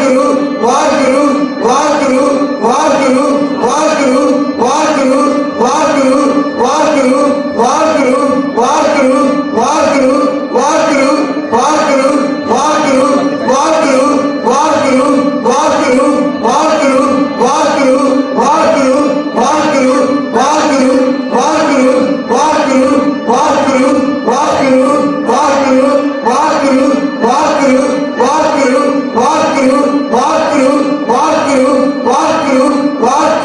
वाह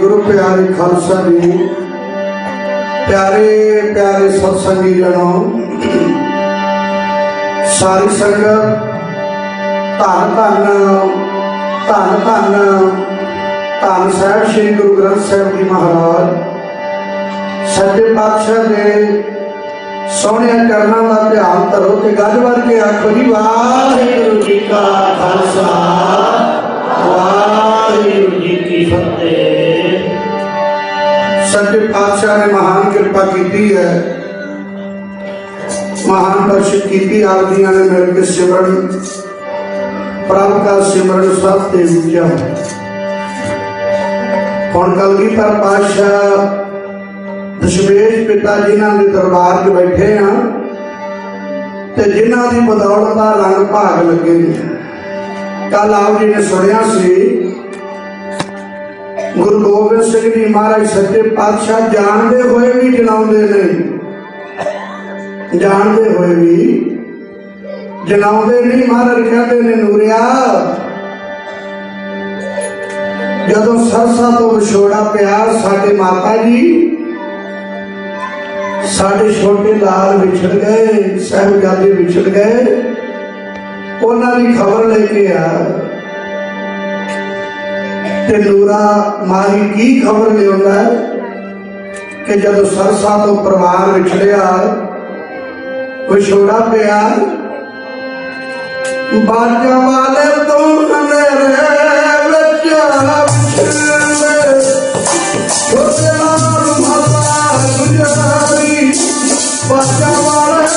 वाहिगुरु प्यारे खालसा जी, प्यारे प्यारे सत्संगी जनों, सारी संगत धन धन धन धन धन साहब श्री गुरु ग्रंथ साहब जी महाराज सच्चे पातशाह के सोहने चरणों का ध्यान करो तो गज भर के आखो जी वाहिगुरु जी का खालसा वाहिगुरु जी की फतेह। सच्चे पातशाह ने महान कृपा की है, महान बख्शिश की। आप जी ने मिलकर सिमरन प्रभ का सिमरन सब ते ऊंचा। हुण कलगीधर पातशाह दशमेश पिता जिन्हों के दरबार च बैठे हाँ ते जिन्हों की बदौलत रंग भाग लगे। कल आप जी ने सुनिया सी गुरु गोबिंद सिंह जी महाराज सच्चे पातशाह जानते हुए भी जनाते नहीं, जानते हुए भी जनाते नहीं। महाराज कहते ने नूरिया जदों सरसा तो विछोड़ा पिया साडे माता जी साडे छोटे लाल विछड़ गए, साहिबजादे विछड़ गए, उन्होंने खबर लेके आ ते नूरा मारी की खबर लिया कि जब सरसा तो परिवार विछड़िया विछोड़ा पिया बाजा वाले तो बाजा वाले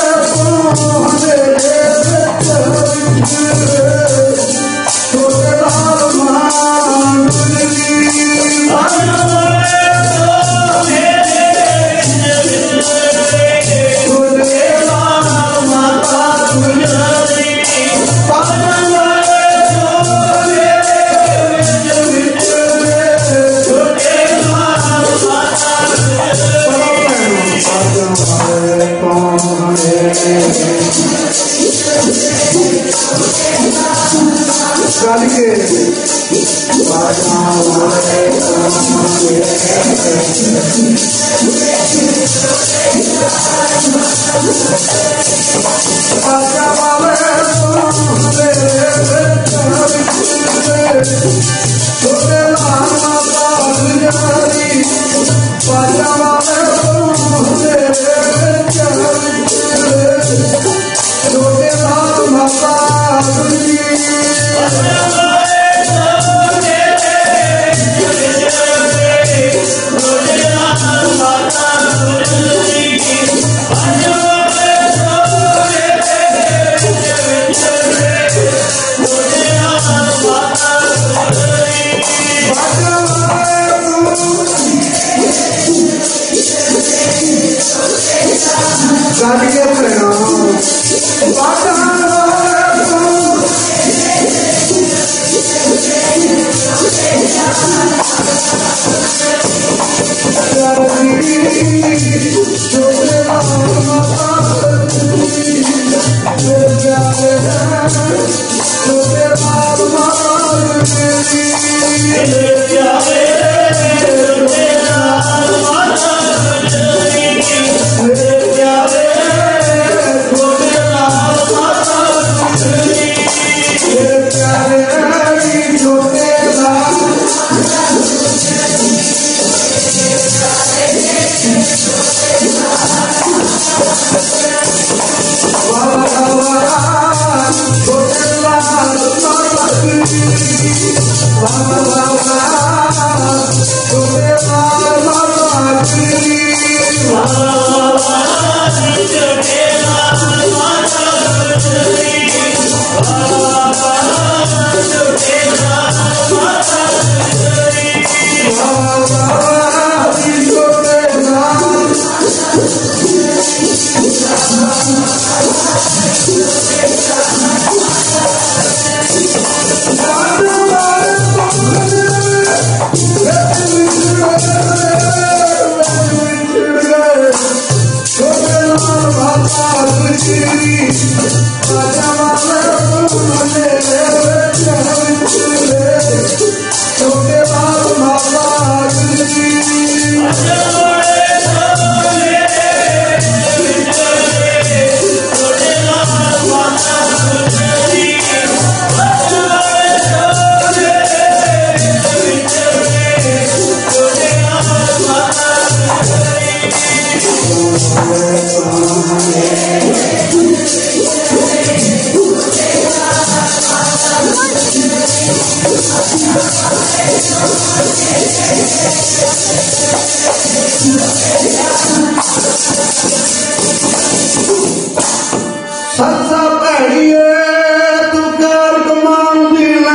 सत्सा भैड़िए तू कर कमान दीना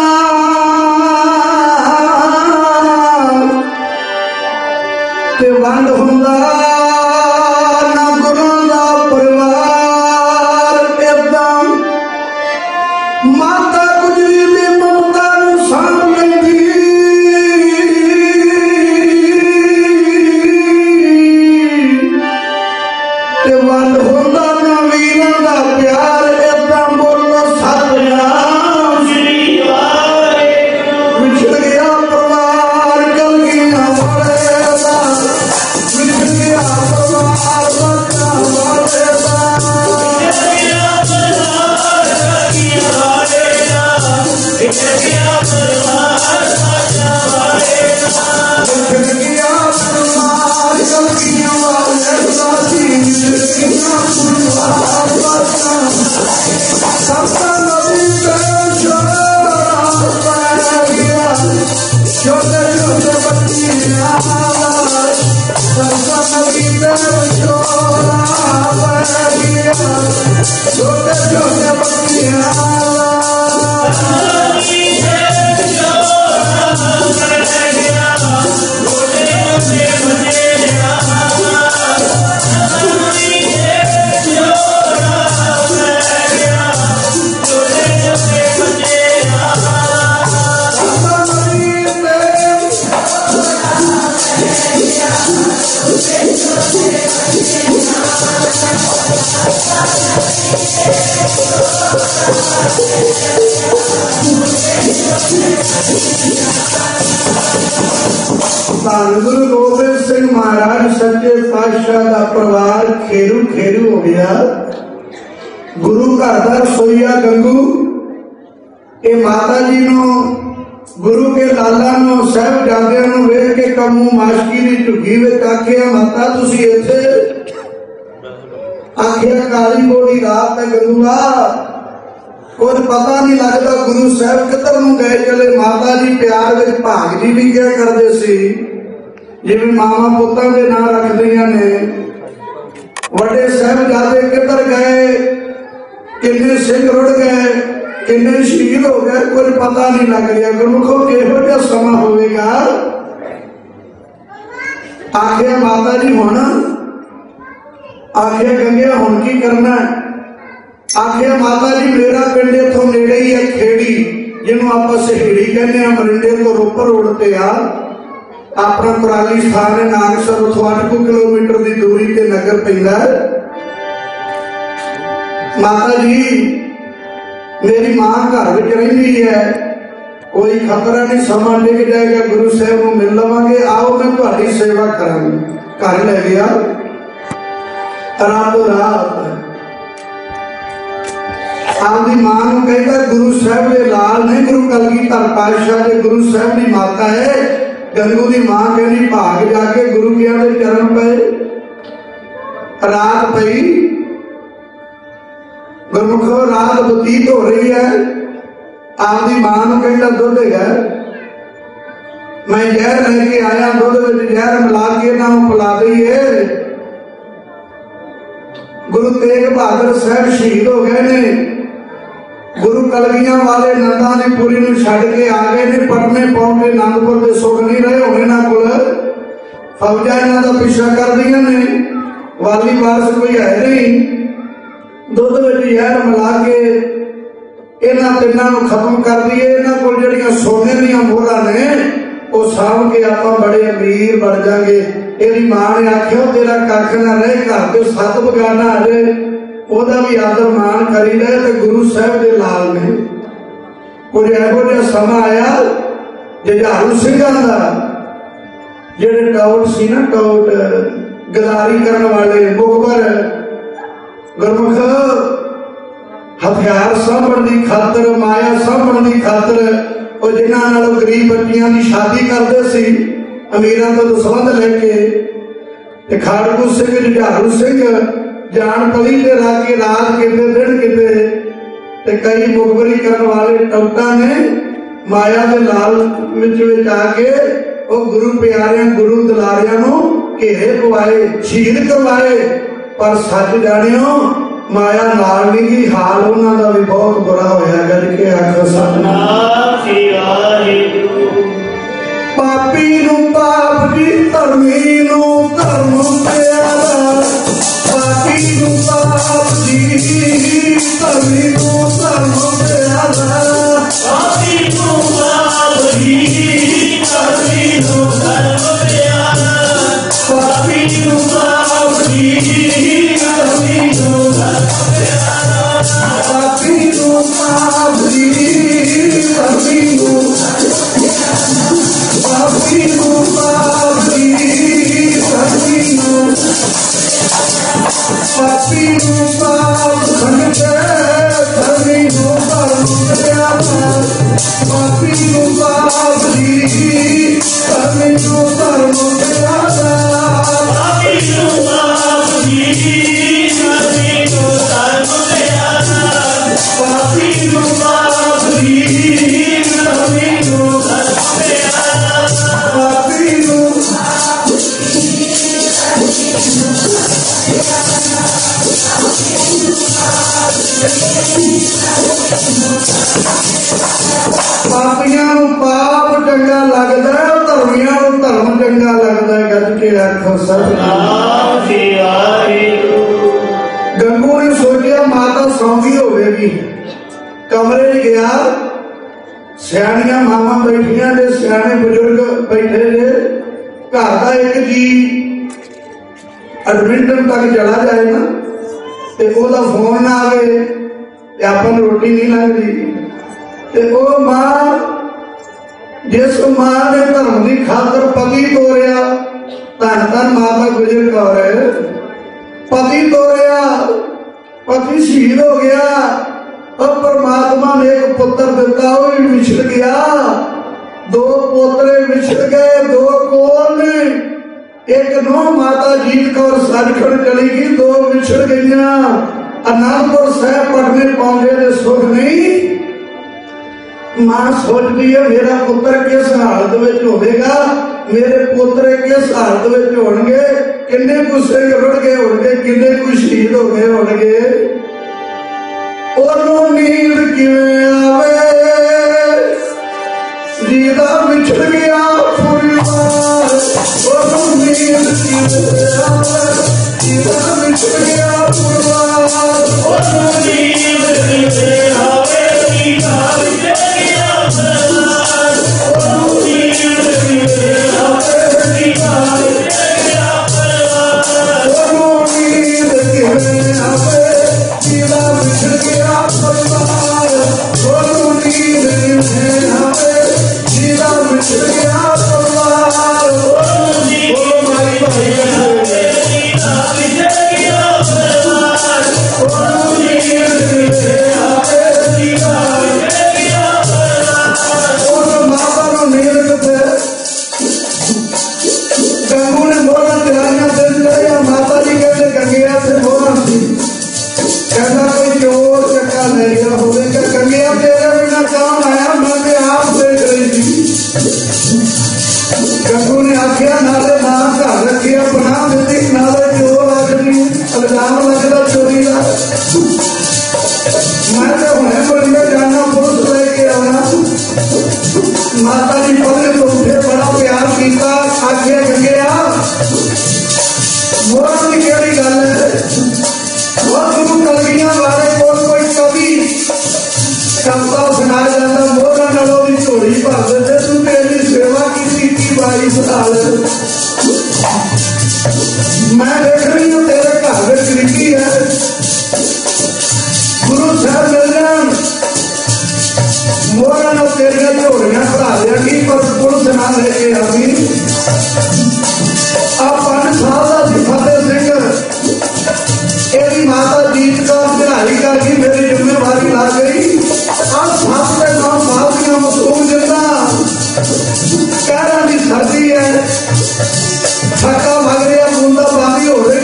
ते वंड हुंदा ना गुरु दा परिवार एकदम माता गुजरी दी ममता नूं साम लैंदी ते वंड हुंदा ना वीरां दा प्यार एकदम बोलो सतनाम श्री वाहेगुरू विछड़ गया परिवार कलगियां वाले दा विछड़ गया परिवार बच्चा वाले दा विछड़ गया परिवार कलगियां वाले दा विछड़ गया परिवार बच्चा वाले दा विछड़ गया परिवार कलगियां वाले दा विछड़ गया परिवार बच्चा सबका नबी पे छोड़ा गया छोटे छोटे बच्चियां सबका नबी पे छोड़ा गया छोटे छोटे बच्चियां ਧੰਨ ਗੁਰੂ ਗੋਬਿੰਦ ਸਿੰਘ ਮਹਾਰਾਜ ਸੱਚੇ ਪਾਤਸ਼ਾਹ ਦਾ ਪਰਿਵਾਰ ਖੇਰੂ ਖੇਰੂ ਹੋ ਗਿਆ। ਗੁਰੂ ਘਰ ਦਾ ਰਸੋਈਆ ਗੰਗੂ ਇਹ ਮਾਤਾ ਜੀ ਨੂੰ ਗੁਰੂ ਕੇ ਲਾਲਾ ਨੂੰ ਸਾਹਿਬਜ਼ਾਦਿਆਂ ਨੂੰ ਵੇਖ ਕੇ ਕੰਮੂ ਮਾਸ਼ਕੀ ਦੀ ਝੁੱਗੀ ਵਿੱਚ ਆਖਿਆ ਮਾਤਾ ਤੁਸੀਂ ਇੱਥੇ ਆਖਿਆ ਕਾਲੀ ਗੋੜੀ ਰਾਤ ਹੈ ਗੰਗੂਆ ਕੁਝ ਪਤਾ ਨਹੀਂ ਲੱਗਦਾ ਗੁਰੂ ਸਾਹਿਬ ਕਿੱਧਰ ਨੂੰ ਗਏ ਚਲੇ। ਮਾਤਾ ਜੀ ਪਿਆਰ ਵਿੱਚ ਭਾਗ ਜੀ ਵੀ ਕਿਹਾ ਕਰਦੇ ਸੀ ਜਿਵੇਂ ਮਾਵਾਂ ਪੁੱਤਾਂ ਦੇ ਨਾਂ ਰੱਖਦੀਆਂ ਨੇ। ਵੱਡੇ ਸਾਹਿਬਜ਼ਾਦੇ ਕਿੱਧਰ ਗਏ ਕਿੰਨੇ ਸਿੰਘ ਰੁੜ ਗਏ ਕਿੰਨੇ ਸ਼ਹੀਦ ਹੋ ਗਏ ਕੁਝ ਪਤਾ ਨਹੀਂ ਲੱਗ ਰਿਹਾ। ਗੁਰਮੁਖੋ ਕਿਹੋ ਜਿਹਾ ਸਮਾਂ ਹੋਵੇਗਾ। ਆਖਿਆ ਮਾਤਾ ਜੀ ਹੁਣ ਆਖਿਆ ਗੰਗਿਆ ਹੁਣ ਕੀ ਕਰਨਾ। ਆਖਿਆ ਮਾਤਾ ਜੀ ਮੇਰਾ ਪਿੰਡ ਇੱਥੋਂ ਨੇੜੇ ਹੀ ਹੈ ਖੇੜੀ ਜਿਹਨੂੰ ਆਪਾਂ ਸਹੇੜੀ ਕਹਿੰਦੇ ਆ। ਮਰਿੰਡੇ ਤੋਂ ਰੋਪੜ ਰੋਡ ਤੇ ਆ ਆਪਣਾ ਪੁਰਾਣੀ ਸਥਾਨ ਹੈ ਨਾਨਕਸਰ ਉੱਥੋਂ 8 ਕਿਲੋਮੀਟਰ ਦੀ ਦੂਰੀ ਤੇ ਨਗਰ ਪੈਂਦਾ। ਮਾਤਾ ਜੀ ਮੇਰੀ ਮਾਂ ਘਰ ਵਿੱਚ ਰਹਿੰਦੀ ਹੈ ਕੋਈ ਖਤਰਾ ਨਹੀਂ ਸਮਾਂ ਡਿੱਗ ਜਾਏਗਾ ਗੁਰੂ ਸਾਹਿਬ ਨੂੰ ਮਿਲ ਲਵਾਂਗੇ ਆਓ ਮੈਂ ਤੁਹਾਡੀ ਸੇਵਾ ਕਰਾਂਗੀ। ਘਰ ਲੈ ਗਿਆ ਰਾਤੋਂ ਰਾਤ ਆਪਦੀ ਮਾਂ ਨੂੰ ਕਹਿੰਦਾ ਗੁਰੂ ਸਾਹਿਬ ਦੇ ਲਾਲ ਨੇ ਗੁਰੂ ਕਲਗੀਧਰ ਪਾਤਸ਼ਾਹ ਦੇ ਗੁਰੂ ਸਾਹਿਬ ਦੀ ਮਾਤਾ ਹੈ। ਗੰਗੂ ਦੀ ਮਾਂ ਕਹਿੰਦੀ ਭਾਗ ਜਾ ਕੇ ਗੁਰੂ ਗਿਆਂ ਦੇ ਚਰਨ ਪਏ। ਰਾਤ ਪਈ ਗੁਰਮੁਖੋ ਰਾਤ ਬਤੀਤ ਹੋ ਰਹੀ ਹੈ। ਆਪਦੀ ਮਾਂ ਨੂੰ ਕਹਿੰਦਾ ਦੁੱਧ ਹੈਗਾ ਮੈਂ ਜ਼ਹਿਰ ਲੈ ਕੇ ਆਇਆ ਦੁੱਧ ਵਿੱਚ ਜ਼ਹਿਰ ਮਿਲਾ ਕੇ ਇਹਨਾਂ ਨੂੰ ਪਿਲਾ ਦਈਏ। ਗੁਰੂ ਤੇਗ ਬਹਾਦਰ ਸਾਹਿਬ ਸ਼ਹੀਦ ਹੋ ਗਏ ਨੇ। ਗੁਰੂ ਕਲਗੀਆਂ ਵਾਲੇ ਨੰਦਾਂ ਦੀ ਪੁਰੀ ਨੂੰ ਛੱਡ ਕੇ ਆ ਗਏ ਨੇ। ਪਟਨੇ ਪਹੁੰਚ ਕੇ ਆਨੰਦਪੁਰ ਦੇ ਸੁਖ ਨਹੀਂ ਰਹੇ ਹੁਣ ਇਹਨਾਂ ਕੋਲ ਫੌਜਾਂ ਇਹਨਾਂ ਦਾ ਪਿੱਛਾ ਕਰਦੀਆਂ ਨੇ। ਵਾਲੀ ਵਾਰਸ ਕੋਈ ਹੈ ਨਹੀਂ। ਦੁੱਧ ਵਿੱਚ ਜ਼ਹਿਰ ਮਿਲਾ ਕੇ ਇਹਨਾਂ ਤਿੰਨਾਂ ਨੂੰ ਖਤਮ ਕਰ ਦਈਏ। ਇਹਨਾਂ ਕੋਲ ਜਿਹੜੀਆਂ ਸੋਨੇ ਦੀਆਂ ਮੋਹਰਾਂ ਨੇ ਉਹ ਸਾਂਭ ਕੇ ਆਪਾਂ ਬੜੇ ਅਮੀਰ ਬਣ ਜਾਗੇ। ਇਹਦੀ ਮਾਂ ਨੇ ਆਖਿਆ ਤੇਰਾ ਕੱਖ ਨਾ ਰਹੇ ਘਰ ਦੇ 7 ਬਗਾਨਾ ਆ ਜਾਏ ਉਹਦਾ ਵੀ ਆਦਰ ਮਾਣ ਕਰੀ ਲੈ। ਤੇ ਗੁਰੂ ਸਾਹਿਬ ਦੇ ਲਾਲ ਨੇ ਕੁਝ ਇਹੋ ਜਿਹਾ ਸਮਾਂ ਆਇਆ ਜੁਝਾਰੂ ਸਿੰਘਾਂ ਦਾ ਜਿਹੜੇ ਟੌਟ ਸੀ ਨਾ ਟੌਟ ਗਦਾਰੀ ਕਰਨ ਵਾਲੇ ਮੁਖਬਰ ਗੁਰਮੁਖ ਹਥਿਆਰ ਸਾਂਭਣ ਦੀ ਖਾਤਰ ਮਾਇਆ ਸਾਂਭਣ ਦੀ ਖਾਤਰ ਉਹ ਜਿਨ੍ਹਾਂ ਨਾਲ ਗਰੀਬ ਬੱਚੀਆਂ ਦੀ ਸ਼ਾਦੀ ਕਰਦੇ ਸੀ ਅਮੀਰਾਂ ਤੋਂ ਦਸਵੰਧ ਲੈ ਕੇ ਤੇ ਖਾੜਕੂ ਸਿੰਘ ਜੁਝਾਰੂ ਸਿੰਘ ਜਾਣ ਪਲੀ ਤੇ ਰਾਗੀ ਰਾਤ ਕਿਤੇ ਦਿਨ ਕਿਤੇ ਤੇ ਕਈ ਮੁਖਬਰੀ ਕਰਨ ਵਾਲੇ ਟੌਟਾਂ ਨੇ माया के लाल विच आके वो गुरु प्यारियां गुरु दुलारियां नूं घेरे पवाए शहीद करवाए। पर सच जानियो माया नाल नहीं गई, हाल उन्हां दा भी बहुत बुरा होया। गज के आखो सतनाम श्री वाहिगुरू। पापी नूं पाप जी, धर्मी नूं धर्म प्यारा। पापी नूं पाप जी, धर्मी नूं धर्म प्यारा। पापी नूं पाप जी, धर्मी नूं धर्म प्यारा। पापी नूं पाप जी, धर्मी नूं धर्म प्यारा। पापी नूं पाप जी, धर्मी नूं पापी नूं पाप जी, धर्मी नूं पापी नूं पाप संगते धर्मी नूं धर्म प्यारा। पापी नूं पाप जी, धर्मी नूं धर्म प्यारा। पापी नूं पाप जी, धर्मी नूं धर्म प्यारा। पापी नूं पाप जी, धर्मी नूं धर्म प्यारा। पापी नूं पापियां नूं पाप चंगा लगदा, धर्मियां नूं धर्म चंगा लगदा। गज के आखो सतनाम श्री वाहिगुरू। गंगू ने सोचिया माता सौंगी होवेगी, कमरे च गया। सियाणियां मावां बैठियां ने, सियाणे बजुर्ग बैठे ने। घर का एक जी एडमिंटन तक चला जाए ना ते ओदा फोन ना आवे ते आपां नूं रोटी नहीं लगदी। ते ओ मां, जिस मां ने धर्म की खातर पति तोड़िया, धन धन माता गुजर कौर है, पति तोड़िया, पति शहीद हो गया। अब परमात्मा ने एक पुत्र दिता, वो भी विछड़ गया। दो पोतरे विछड़ गए, दो कोल ने। एक नौ माता जीत कौर सचखंड चली गई, दो विछड़ गई। आनंदपुर साहब पढ़ने पहुंचे ने सुख नहीं। मां सोचती है मेरा पुत्र किस हालत में होगा, मेरे पोतरे किस हालत में होंगे, किन्ने कुछ रुड़ गए होंगे, किन्ने कुछ शहीद हो गए होंगे। ओनू नींद किवें आवे, जीदा विछड़ गया परिवार। ओनू नींद किवें आवे, जीदा विछड़ गया परिवार। ओनू नींद किवें आवे, जीदा विछड़ गया परिवार। ओनू नींद किवें आवे, जीदा विछड़ गया परिवार। ओनू नींद किवें आवे, जीदा विछड़ गया परिवार। ओनू नींद किवें आवे, जीदा विछड़ गया परिवार। ओनू नींद किवें आवे, जीदा विछड़ गया परिवार। ओनू नींद किवें आवे, जीदा विछड़ गया परिवार। ओनू माता नूं नींद किथे। गंगू ने मोहरा तिहाइयां दिन चढ़िया। माता जी कहते गंगिया से मोहरा सी, कहना कोई चोर चक्का ले गया होगा। गंगिया तेरे बिना कौन आया, मैं तो आप देख रही थी। गंगू ने आखिया नाले ना घर रखिया बना देती, नाले चोर आखनी इल्जाम लगता चोरी का। मैं तो हुणे बड़िया जाना पुलिस लेके आना। माता जी पहले तो उठे, बड़ा प्यार किया। आखिया गंगिया मोहरा की केड़ी गल है, गुरु कलगियां वाले कोई कवि कविता सुनाया जाता। मोहरा नालों भी झोली भर देते, तू मेरी सेवा की 22 साल। मैं देख रही हूँ तेरे घर में गरीबी है। गुरु साहब मिल जान, मोहरा ने तेरिया झोलियां भरा देंगी, पर पुलिस ना लेके आवी। आप 5 साल का सी फतेह सिंह, एदी माता जीत कौर चढ़ाई करके मेरी जिम्मेवारी ला गई। अब 7 से 9 साल की मासूम जिंदा, कहना की सर्दी है, थका लग रहा, बूंदा बांदी हो रही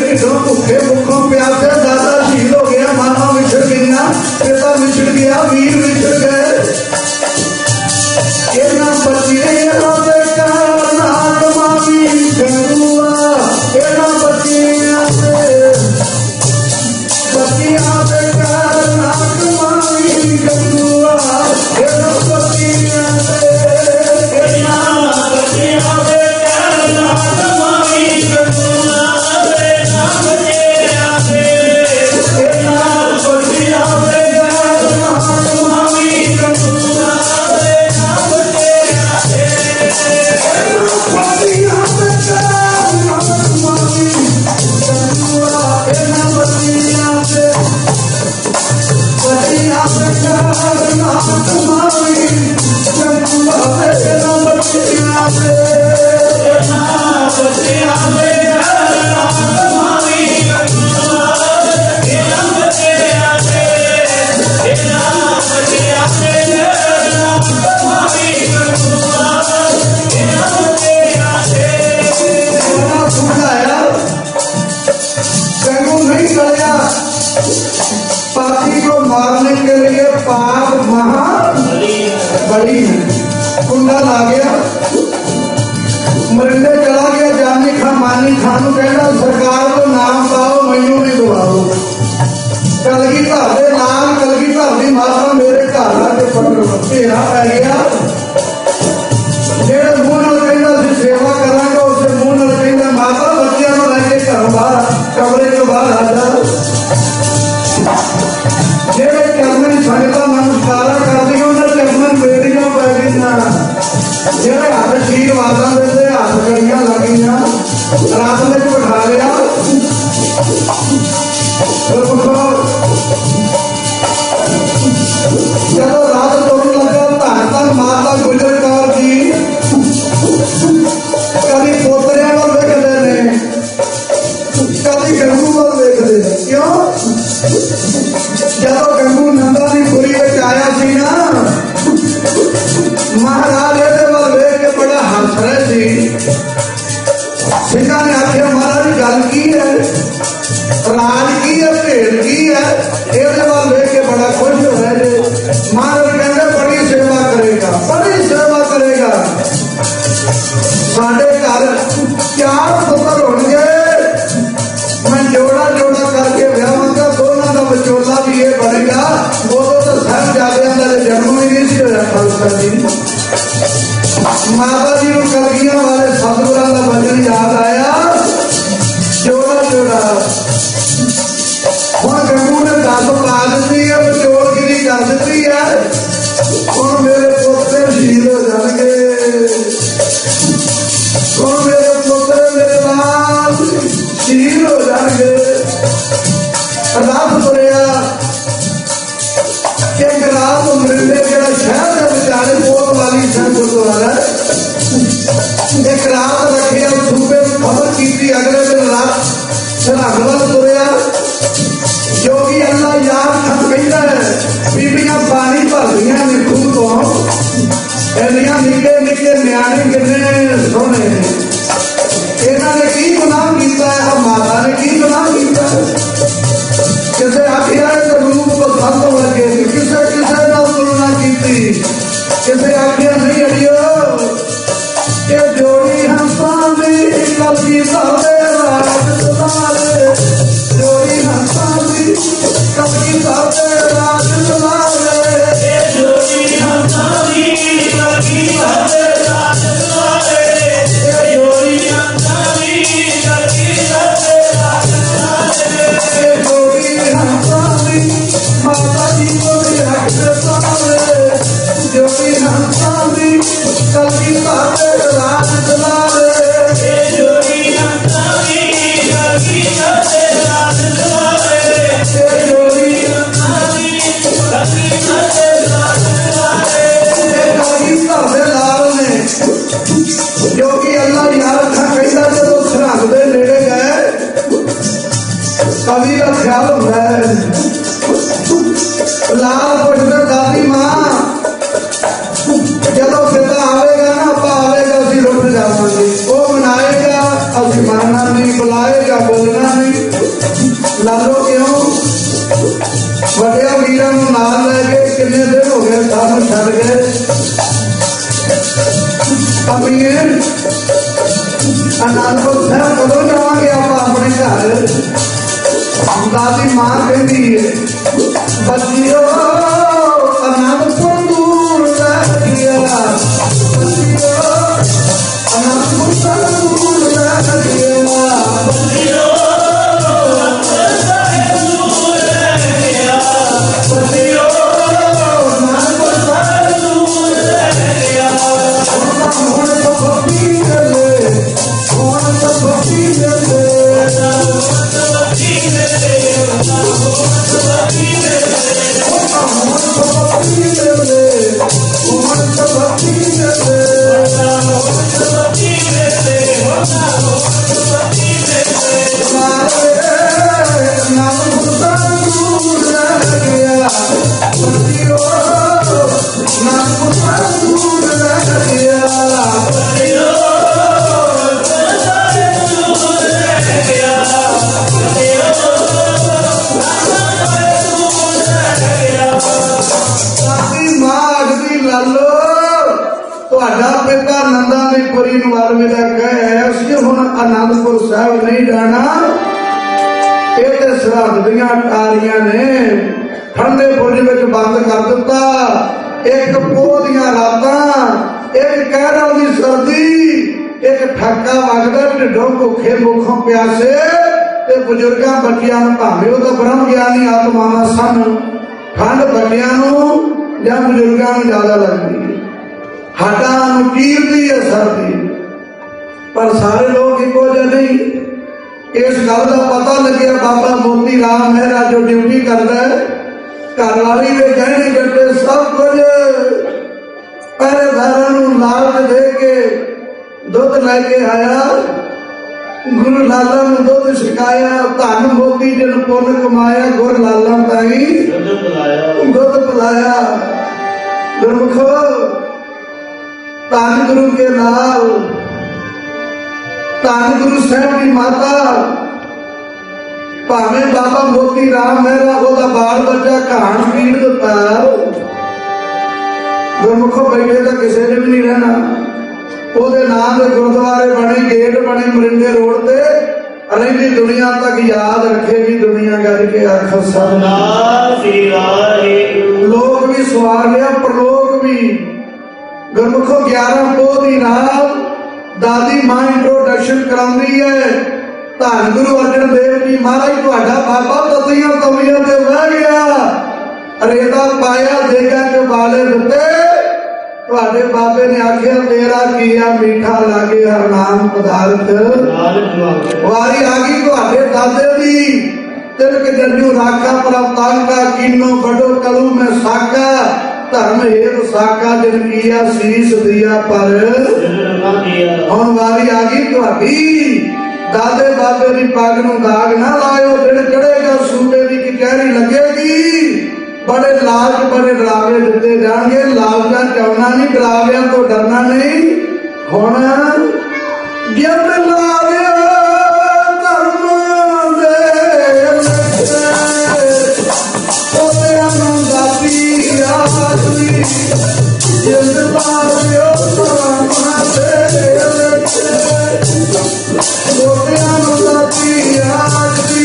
सानू कहना सरकार को नाम पाओ मैनू नहीं दवाओ। कलगीधर के नाम कलगीधर की माता मेरे घर आके घेरा पै गया। जेड़े मूँह नाल कहंदा सी सेवा करांगा उस मूँह नाल कहंदा माता बच्चियां नूं लैके घरों बाहर कमरे चों बाहर आ जा। जेड़े चरणन संगतां नमस्कारा करदियां उन्हां चरणन बेड़ियां पै गईयां। जेड़े हाथ आशीर्वादां दे हाथ कड़ियां लग गईयां। रात में बिठा लिया जब रात तुरन लगा धन धन माता गुजर कौर जी कभी पोतरिया वाल वेखदे ने कभी गंगू वाल वेखदे ने। क्यों जब गंगू नंदा दी खुरी विच आया सी ना महाराज इहदे वाल वेख के बड़ा हंस रहे सी। सिंघां ने आखिया महाराज गल की है राज की है भेड़ की है इहदे वाल वेख के बड़ा खुश होया जे। महाराज कहंदे बड़ी सेवा करेगा बड़ी सेवा करेगा। साडे घर 4 पुत्र होणगे मैं जोड़ा जोड़ा करके विआहांगा दोनों का विचोला भी ये बनेगा। उदों तो साहिबजादियां दा जन्म ही नहीं सी होया खालसा जी। माता जी को कलगियां वाले सतगुरां दा वचन याद आया जोड़ा जोड़ा। हुण गंगू ने 10 पा दी है विचोलगिरी कर दी है। हुण मेरे पोते शहीद हो जाएंगे। हुण मेरे पोते मेरे नाल शहीद हो जाएंगे। रब तुरिया एक रात मरिंडे जो शहर के विचारे बोल वाली सन गुरुद्वारा एक रात रखे सूबे में खबर की अगले दिन रात सरहद वाल तुरिया योगी अल्लाह याद खत कहता है बीबियां पानी भरदियां ने खूह तो इन्नियां निके निके न्याणे किन्ने सोहने इन्हां ने की गुनाह कीता है। माता ने की गुनाह कीता है। किसे आखिया रूप पसंद हो लगे किसे किसे ना तुलना की किसे आखिया नहीं अड़ियो ये जोड़ी हंसा दी कलगी सारे राज तुम्हारे जोड़ी हंसा दी कलगी सारे राज तुम्हारे जोड़ी हंसा दी कलगी सारे राज तुम्हारे जोड़ी हंसा दी कलगी सारे राज तुम्हारे जोड़ी हंसा दी माता जी को रख तुम्हारे जोड़ी हंसा दी कलगी सारे राज तुम्हारे जोड़ी हंसा दी कलगी सारे राज तुम्हारे जोड़ी हंसा दी कलगी सारे राज तुम्हारे सारे लाल ने योगी अल्लाह यार था कहता जब सरहद दे नेड़े गए कवि का ख्याल होता है लाल पुछते दादी मां जब पिता आवेगा ना आपा आवेगा असी रुक जावांगे वो मनाएगा असी मानना नहीं बुलाएगा बोलना नहीं। लालो क्यों वड्डिया वीरां नूं नाल लैके किन्ने दिन हो गए सानूं छड्ड गए। अमीए आनंदपुर साहब कदों जावांगे आप अपने घर। दादी मां कहती है बच्चियों आनंदपुर दूर रह गया बच्चियों आनंदपुर दूर रह गया बच्चियों दूर रह गया बच्चियों आनंदपुर दूर रह गया। हुण तो भक्ति चले हुण तो भक्ति चले दूर आनंदपुर साहब नहीं जाना, ये तो सरहद दियां टारियां ने ठंडे बुर्ज में बंद कर दिता। एक पोह दियां रातां, एक कहरा दी सर्दी, एक ठक्का वगदा ढिडों भुखे भुखों प्यासे ते बुजुर्गां बच्चियां नूं भावें ओह तां ब्रह्म ज्ञानी आत्मावां सन, ठंड बच्चियां नूं जां बुजुर्गां नूं ज्यादा लगदी है, हड्डां नूं चीरदी है सर्दी। पर सारे लोग इक्को जिहे नहीं। इस गल का पता लगे बाबा मोती राम मेहरा जो ड्यूटी करता है, घर वाली के गहने गट्टे सब कुछ पहरेदारां नूं लालच दे के दुध लैके आया, गुरु लाला नूं दुध छकाया, धन मोती जिन पुन कमाया, गुर लाला ताई दुध पिलाया। गुरमुखो धन गुरु के नाल, धन गुरु साहब की माता, भावें बाबा मोती राम मेहरा ओहदा बाल बच्चा कहान पीड़ दिता, गुरमुखो बैठे तो किसी ने भी नहीं रहना। ओहदे नाम के गुरुद्वारे बने, गेट बने मरिंडे रोड ते, रही दुनिया तक याद रखेगी दुनिया करके आख सतनाम श्री वाहिगुरू। लोग भी सवार लिया, प्रलोक भी। गुरमुखो 11 पोह दी रात दादी मां इंट्रोडक्शन कराउंदी है। धन गुरु अर्जन देव जी महाराज तुहाडा बाबा ततियां तवियां ते बह गया, रेता पाया देगा के बाले दिते, तुहाडे बाबे ने आखिया तेरा किया मीठा लागे हर नाम पदार्थ। वारी आ गई तुहाडे दादे दी, तिलक जंजू राखा प्रतांगा कीनो बड़ो कलू में साका, धर्म हेत साका जिन किया शीश दिया पर हुण वारी आ गई तुहाडी। दादे बाबे की पग नूं दाग ना लायो, दिन चढ़ेगा सूबे की कचहरी लगेगी, बड़े लाज बड़े डरावे दिते जाएंगे। लालचा चाहना नहीं, डराविया तो डरना नहीं। हुण गिरद लावे धर्म दे ओदियां नूं दाती आखदी, गिरद लावे धर्म दे ओदियां नूं दाती आखदी,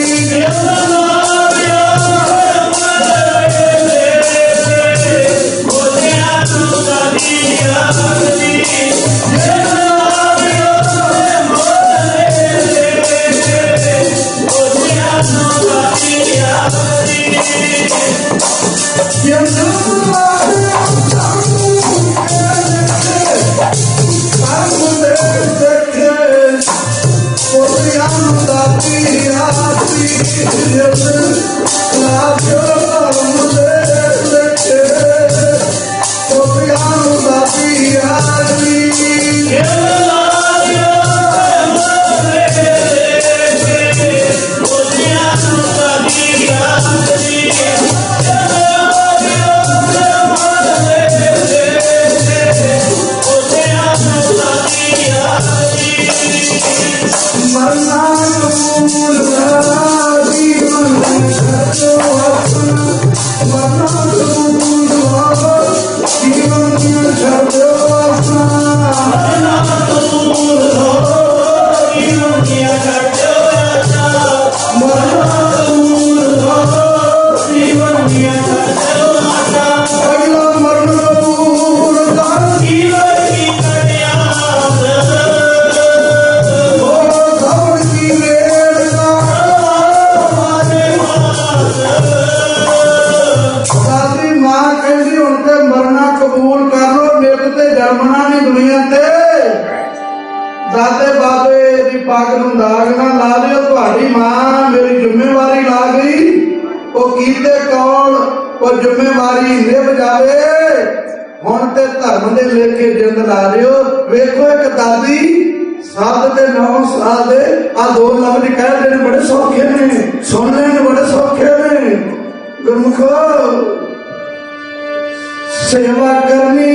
सेवा करनी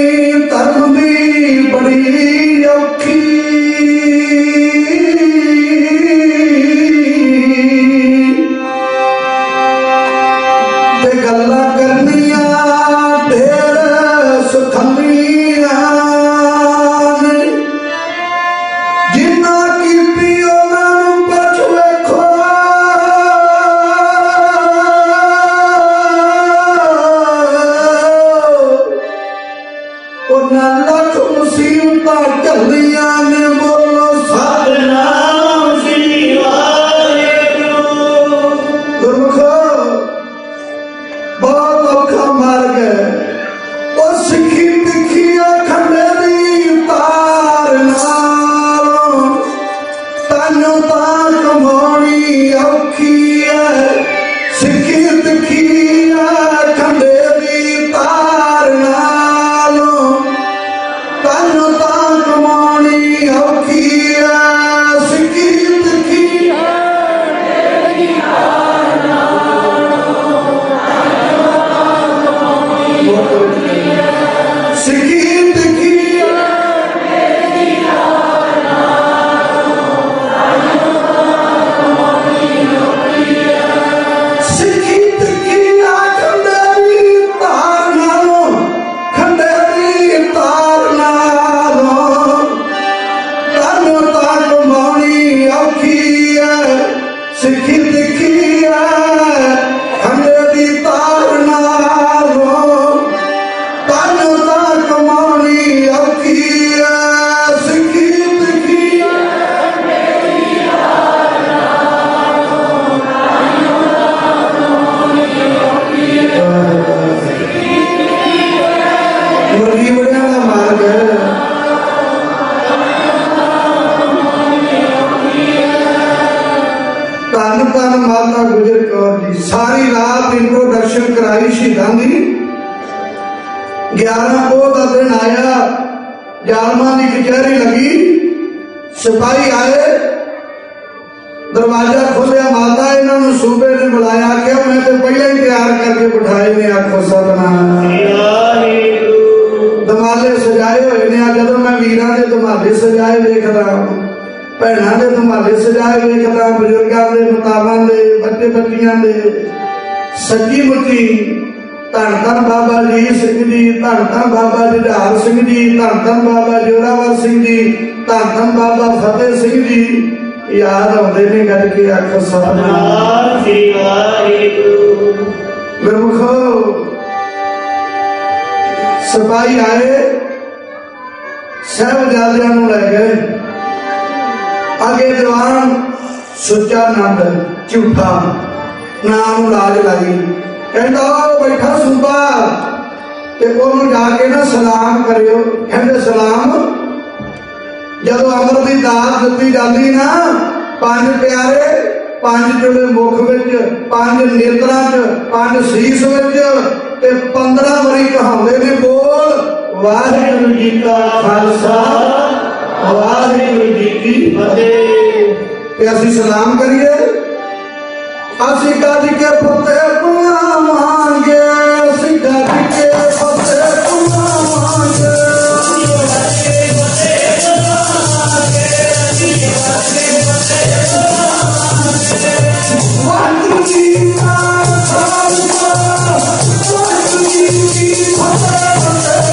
धर्म दी बड़ी औखी, गल्लां करनियां ढेर सुखलियां जिन्ना की धन धन माता गुजर कौर जी। सारी रात इंट्रोडक्शन कराई शहीदां दी। 11 पोह का दिन आया, जालमा की कचहरी लगी, सिपाही आए, दरवाजा खोलिया, माता इन्होंने सूबे ने बुलाया, क्या मैं तो पहले ही तैयार करके बिठाए ने। आखो सतनाम। दमाले सजाए हुए ने। जदों मैं वीरां दे दमाले सजाए देखदा, भैणां दे दमाले सजाए देखदा, बजुर्गां दे, मातावां दे, बच्चे बच्चियां दे, सच्ची मुच्ची धन धन बाबा जी सिंह जी, धन धन बाबा जुझार सिंह जी, धन धन बाबा जोरावर सिंह जी, धन धन बाबा फतेह सिंह जी याद आते ने। करके आखो सतनाम। गुरमुखो सिपाही आए, साहिबजादियां नूं लै गए। अगे जवान सुच्चा नंद झूठा नाम लाज लाई, कहता बैठा सूबा ते ओनू जाके ना सलाम करियो। कहते सलाम। जदों अमर की दात दिती जाती ना, 5 प्यारे, 5 जोड़े मुख विच, 5 नेत्रां च, 5 सीस विच ते 15 वारी कहाउंदे ने बोल वाहिगुरू जी का खालसा वाहिगुरू जी की फतेह। ते असीं सलाम करिए। असीं गज के फतेह बुलावांगे, असीं गज के फतेह बुलावांगे, वाहिगुरू जी का खालसा वाहिगुरू जी की फतेह।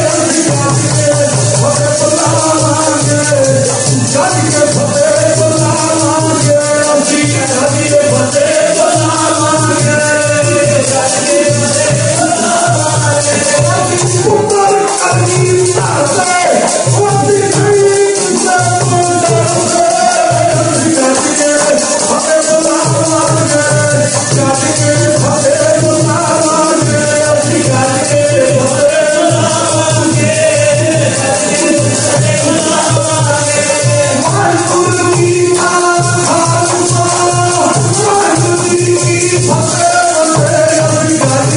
गज के फतेह बुलावांगे, असीं गज के फतेह बुलावांगे, गज के फतेह बुलावांगे। पुत्र करनी तासे ओदी नहीं सब जाते, गज के फतेह बुलावांगे, गज के फतेह बुलावांगे, असीं गज के फतेह बुलावांगे, गज के फतेह बुलावांगे। वाहिगुरू जी का खालसा वाहिगुरू जी की फतेह। असीं गज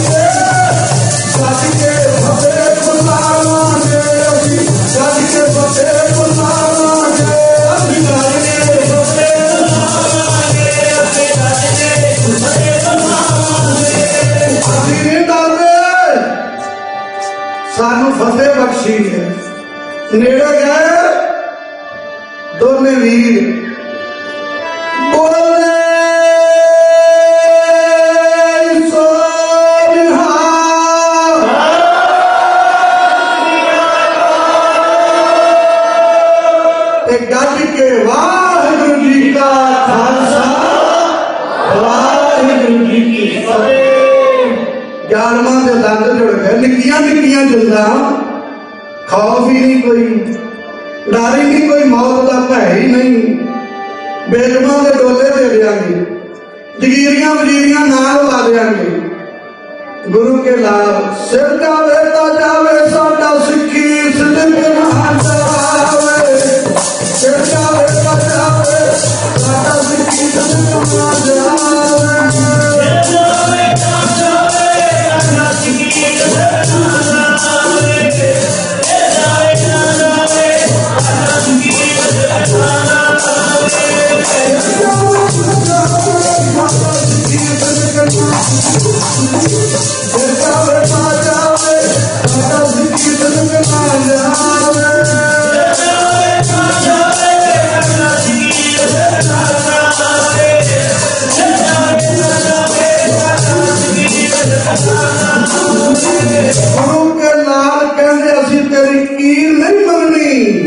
के फतेह बुलावांगे, असीं गज के फतेह बुलावांगे, असीं गज के फतेह बुलावांगे, असीं गज के फतेह बुलावांगे। असीं नहीं डरदे, सानू फतेह बख्शी है। नेड़े गए दोने वीर, बोले सो निहाल, गज के वाहिगुरू जी का खालसा वाहिगुरू जी की फतेह। जालमां दे दंद जुड़ गए, निक्कियां निक्कियां जिंदा, खौफ ही नहीं कोई, डर ही नहीं कोई, मौत का भय ही नहीं। बेगमां दे डोले दे देंगे, जगीरियां वजीरियां नाल ला देंगे। गुरु के लाल सिर जावे ता जावे साडा सिक्खी सिद्ध ना जावे, सिर जावे ता जावे साडा सिक्खी सिद्ध ना जावे, सिर जावे ता जावे साडा सिक्खी सिद्ध ना जावे, सिर जावे ता जावे साडा सिक्खी सिद्ध ना जावे, सिर जावे ता जावे साडा सिक्खी सिद्ध ना जावे, सिर जावे ता जावे साडा सिक्खी सिद्ध ना जावे, सिर जावे ता जावे साडा सिक्खी सिद्ध ना जावे, सिर जावे ता जावे साडा सिक्खी सिद्ध ना जावे। गुरु के लाल कहते असीं तेरी कीर नहीं मननी।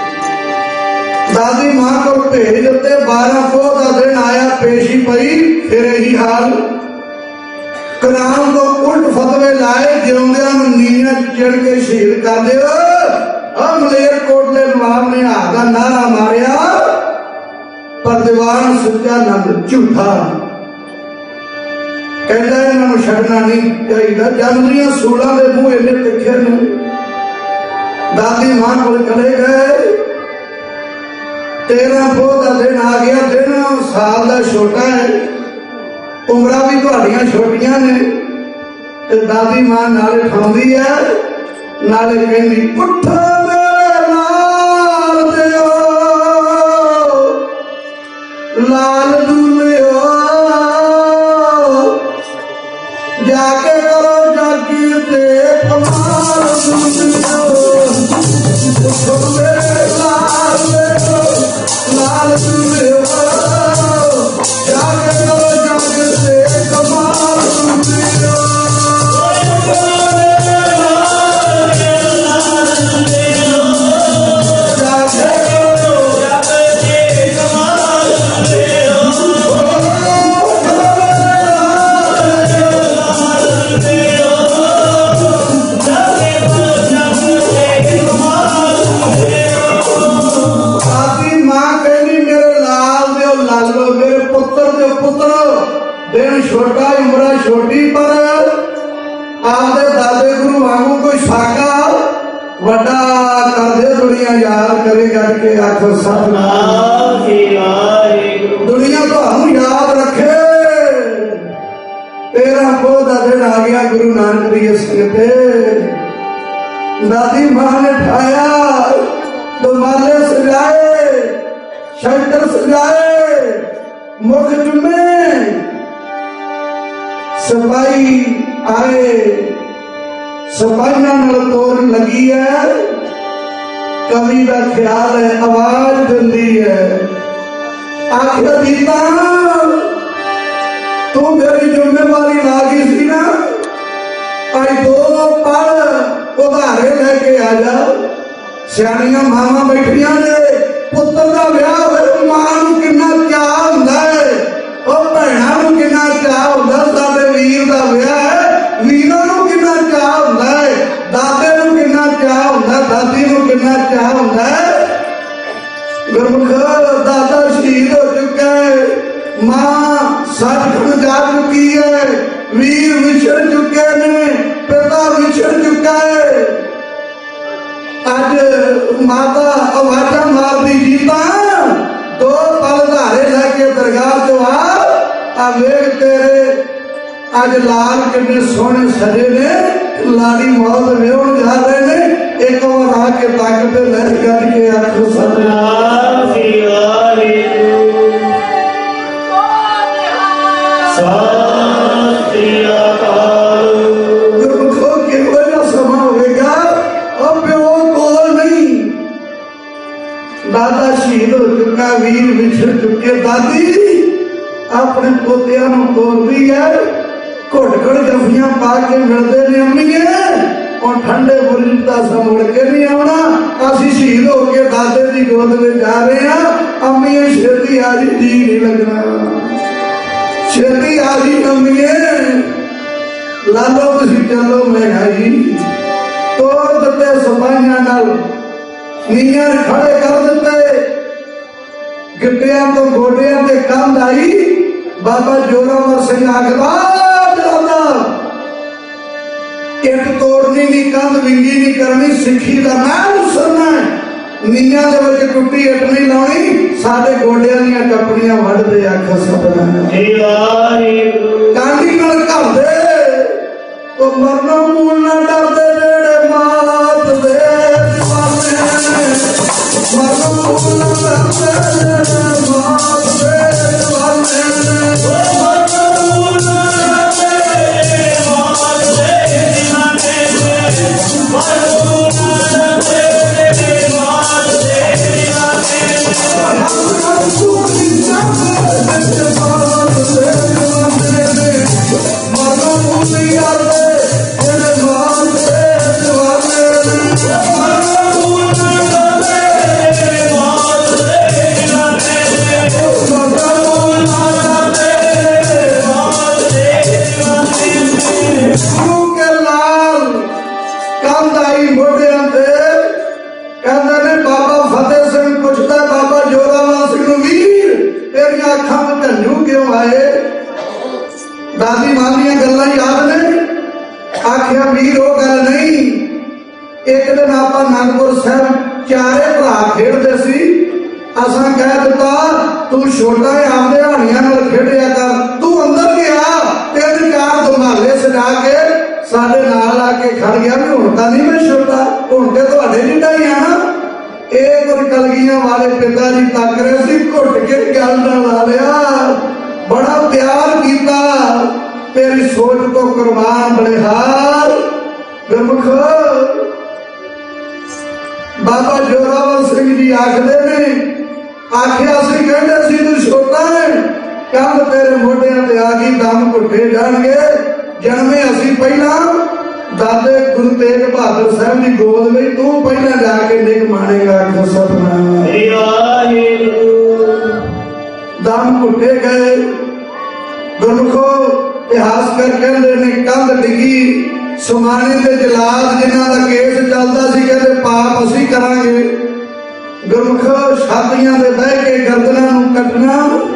दादी मां को भेज दिते, 12 पोह का दिन आया, पेशी पई, फिर यही हाल। कुरान को उल्ट फतवे लाए, जिउंदियां नूं नींहां चिड़ के शहीद कर दिओ। मलेरकोटले नवाब ने हाथ का नारा मारिया, पर दीवान सुच्चा नंद झूठा कहता इन्हों छड़ना नहीं चाहिए। जंगलियां सूलों के मुंह इन्ने तिखे ने। दादी मां को चले गए। 13 पोह का दिन आ गया। दिन साल का छोटा है, बड़िया छोटियां ने ते दादी मां नाले उठाउंदी है नाले कहंदी उठ मेरे लाल दियो लाल दूल्हियो जाके करो जागी ते कमाल दूल्हियो उठ मेरे लाल दियो लाल दूल्हियो जाके करो जागी ते कमाल दूल्हियो छोटा उम्र छोटी पर आपके दादे गुरु वांगू कोई साका वड्डा कर दे दुनिया याद करे करके आखो सतनाम दुनिया तो हम याद रखे तेरा पौधा दिन आ गया गुरु नानक देव सिंह पे दादी मां ने ठाया तो माले सजाए शंकर सजाए मुख चुमे सफाई आए सफाइया तोड़ लगी है कवि का ख्याल है आवाज दिल्ली है आखिर दीता तू मेरी जिम्मेवारी लागी सी ना आई दो पल उधारे लेके आ जा सियाणियां मावां बैठिया ने पुत्र का ब्याह हो मां नूं किन्ना चाह हुंदा है और भैणां नूं किन्ना चाह हुंदा साडे वीर दा ब्याह है वीरां नूं किन्ना चाह हुंदा है दादे नूं किन्ना चाह हुंदा दादी नूं किन्ना चाह हुंदा है गुरमुख दादा शहीद हो चुका है मां सचखंड जा चुकी है वीर विछड़ चुके ने पिता विछड़ चुका है अज माता आवाजा मारती जीता दो पल धारे लेके दरगाह चो आ वेख तेरे अज लाल किन्ने सोहने सजे ने लाड़ी मौत वेहण जा रहे ने एक बार आके ताकत लहर करके आखो सतनाम गुरमुखों के वजह समा होगा और प्यो कोल नहीं दादा शहीद हो चुका वीर विछड़ चुके दादी अपने पोतिया तोड़ दी है घुट घुट जफियां पा के मिलते ने अम्मीए और ठंडे बुर्ज का मुड़ के नहीं आना असि शहीद होके दादे की गोद में जा रहे हैं अम्मीए छेती आज जी नहीं लगना छेती आजी अम्मीए लालो तुसी चलो मैं आई तोड़ दिते सफाइयां नाल नीयां खड़े कर दिते गिट्टियां तो गोडियां ते कंध आई बाबा जोरावर सिंह आखदा इट तोड़नी नहीं कंध विंगी नहीं करनी सिक्खी का नाम सुनना है नीया टुटी इट नहीं लानी साडे गोडियां दीयां टपड़ियां वढ़दे आखो सतनाम कांडी नाल घर दे ओ मरना मूल ना डरदे जेड़े मात दे दीवाने मरना मूल ना डरदे जेड़े मात दे दीवाने दादी मालियां गल्लां याद ने आखिया वीर वो गल नहीं एक दिन आप आनंदपुर साहब चारे भरा खेडते सी असा कह दिता तू छोटा है आपदे हानियां नाल खेडिया कर तू अंदर गया तेरे खड़ गया भी हुण तां नहीं मैं छोटा, हुण ते तुहाडे जिड्डा ही आ ना। एक और कलगियां वाले पिता जी तक रहे सी, घुट के गल नाल ला लिया, बड़ा प्यार किया, तेरी सोच तो कुर्बान बलिहार। गुरमुख बाबा जोरावर सिंह जी आखदे ने, आखिया सी कहंदे सी तू छोटा है, कंध तेरे मोढियां ते आ गई, दम घुटे जाणगे। जन्मे असी पहला दादे गुरु तेग बहादुर साहब की गोद में, तू पहला जाके निक मानेगा। सतनाम दम घुटे गए। गुरमुखो इतिहासकार कहते ने कंध डिगी, सुमाने के जलाद जिन्हों का केस चलता सी, कहते पाप असी करांगे। गुरमुखो छातियां ते बह के गर्दनां नूं कटना।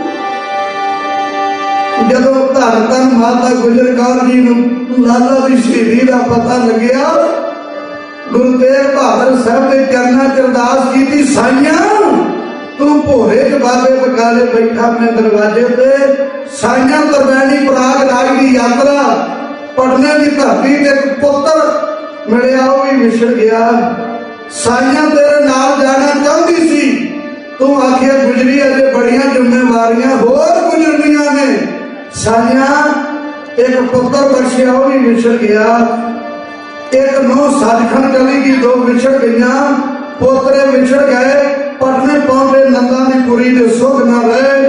जदों धन धन माता गुजर कौर जी नूं लाला की शहीदी का पता लग्या, गुरु तेग बहादुर साहब के चरणों च अरदास की, साईयां तू भोरे च बाबे बकाले बैठा अपने दरवाजे पे, साईयां तरवैनी पराग राज की यात्रा, पढ़ने की धरती ते पुत्र मिलिया, वो भी विछड़ गया। साईयां तेरे नाल जाना चाहती सी, तू आखिया गुजरी अजे बड़ियां जिम्मेवारियां होर गुजरनियां ने। साईयां एक पुत्र बख्शिया, वो भी विछड़ गया। एक नौ सचखंड चली गई, दो विछड़ गई, पोतरे विछड़ गए, पढ़ने पाउंदे नंदा की पुरी दे सुख न रहे।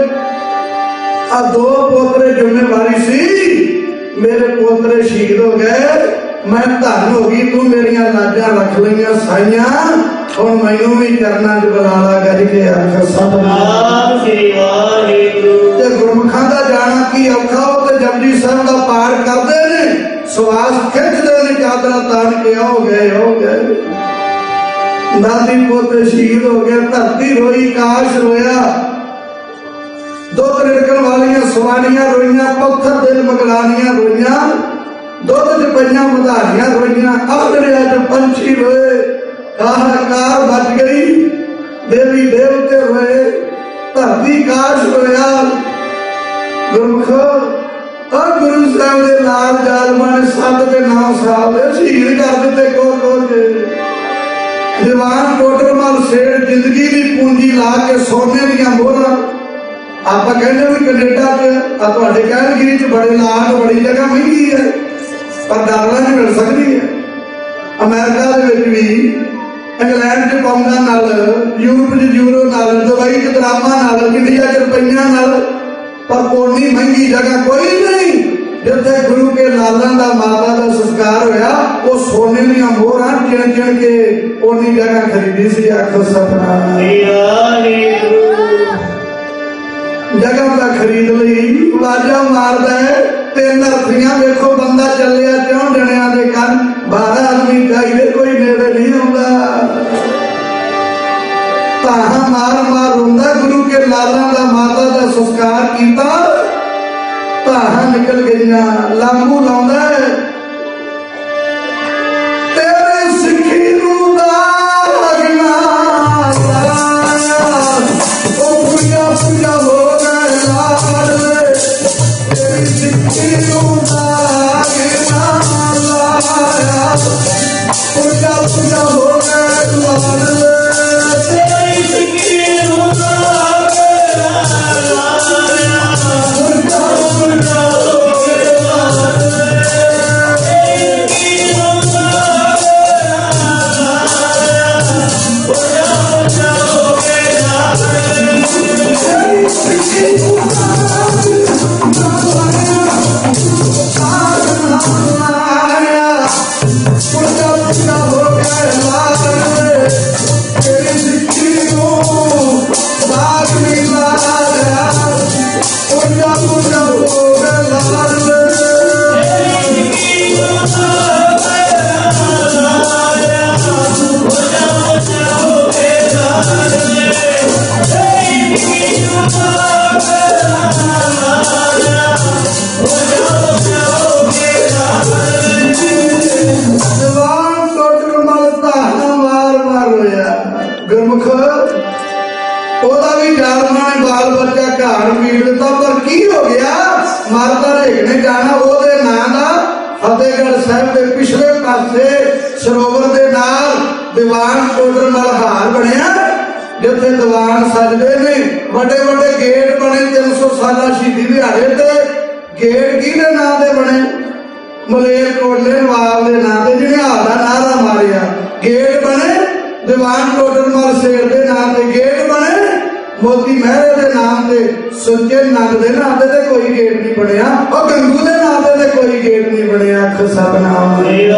आ दो पोतरे जिम्मेवारी सी, मेरे पोतरे शहीद हो गए, मैं धन हो गई, तू मेरिया लाजा रख लिया। साईयां हुण मैनूं भी चरनां च बुला ला, गज के आख सतनाम श्री वाहिगुरू। ते गुरमुखां दा जाना की औखा हो, ते जपजी साहब दा पाठ करदे ने, सवास खिंचदे ने, चादरां ताण के हो गए। दादी पोते शहीद हो गए, धरती रोई, काश रोया, दुध रिड़कण वालियां सवानियां रोइयां, पत्थर दिल मगलानियां रोइयां, दुध च पईयां मधारियां रोइयां, आखड़ियां च पंछी रोए, हाहाकार बच गई, देवी देवते रोए, धरती काश रोया। गुरमुख गुरु साहब के लाल जालमा ने 7 ते 9 साल शहीद कर दिते को के। दीवान कोटरमल सेठ जिंदगी की पूंजी ला के सोने दी मोहरां, आप कहते भी कनेडा च कहलगिरी च बड़े लाख, बड़ी जगह महंगी है, पर डॉलर नहीं मिल सकती है। अमेरिका के भी, इंग्लैंड च पाउंडां नाल, यूरोप च यूरो नाल, दुबई च दरामां नाल, इंडिया च रुपईयां नाल, पर ओनी महंगी जगह कोई नहीं जिथे गुरु के लालां दा माता का संस्कार होया। वो सोने दीयां मोहरां चिण चिण के ओनी जगह खरीदी सी। आखो सतनाम जगह का खरीद ली, वाजा मारदा है, 3 अर्थीआं देखो, बंदा चलिया 4 जणियां दे कन, 12 आदमी चाहिए, कोई नेड़े नहीं आउंदा। ताहा मार मार रोंदा, गुरु के लालां दा माता का संस्कार कीता, ताहा निकल गईयां, लांबू लाउंदा है, तेरे सिੱਖੀ ਨੂੰ दाग ना लाया, ओ पूजा पूजा हो गए लाड, तेरी सिੱਖੀ ਨੂੰ दाग ना लाया, पूजा पूजा हो गए लाड, तेरी सिੱਖੀ ਨੂੰ दाग ना लाया, पूजा पूजा हो गए लाड, तेरी सिੱਖੀ ਨੂੰ दाग ना लाया, पूजा पूजा हो गए लाड, तेरी सिੱਖੀ ਨੂੰ दाग ना लाया, पूजा पूजा हो गए लाड, तेरी सिੱਖੀ ਨੂੰ दाग नहीं लाया, पूजा पूजा हो गए लाड, तेरी सिੱਖੀ ਨੂੰ दाग ना लाया, पूजा पूजा हो गए लाड, तेरी सिੱਖੀ ਨੂੰ दाग ना लाया, पूजा पूजा हो गए लाड। जवान कोटरमल ताना मार मार रोया। गुरमुख ओदा भी जालमा ने बाल बच्चा घर पीड़ दिता, पर की हो गया, माता रेख ने जाना ओदे नां दा फतेहगढ़ साहब साहब के पिछले पासे सरोवर के नाल दीवान कोटर मलहार बनया, जिथे दीवान सजदे ने, बड़े बड़े गेट बने 300 साला शहीदी दिहाड़े ते। गेट किहदे नां ते बने? मलेरकोटले नवाब के नां ते, जिन्हें हादा नारा मारिया। गेट बने दीवान कोटर मल शेर के नाम से, गेट बने मोती महरे के नाम से, सुच्चे नंद के नाम से कोई गेट नहीं बनया, और गंगू के नाम से कोई गेट नहीं बनया। सतनाम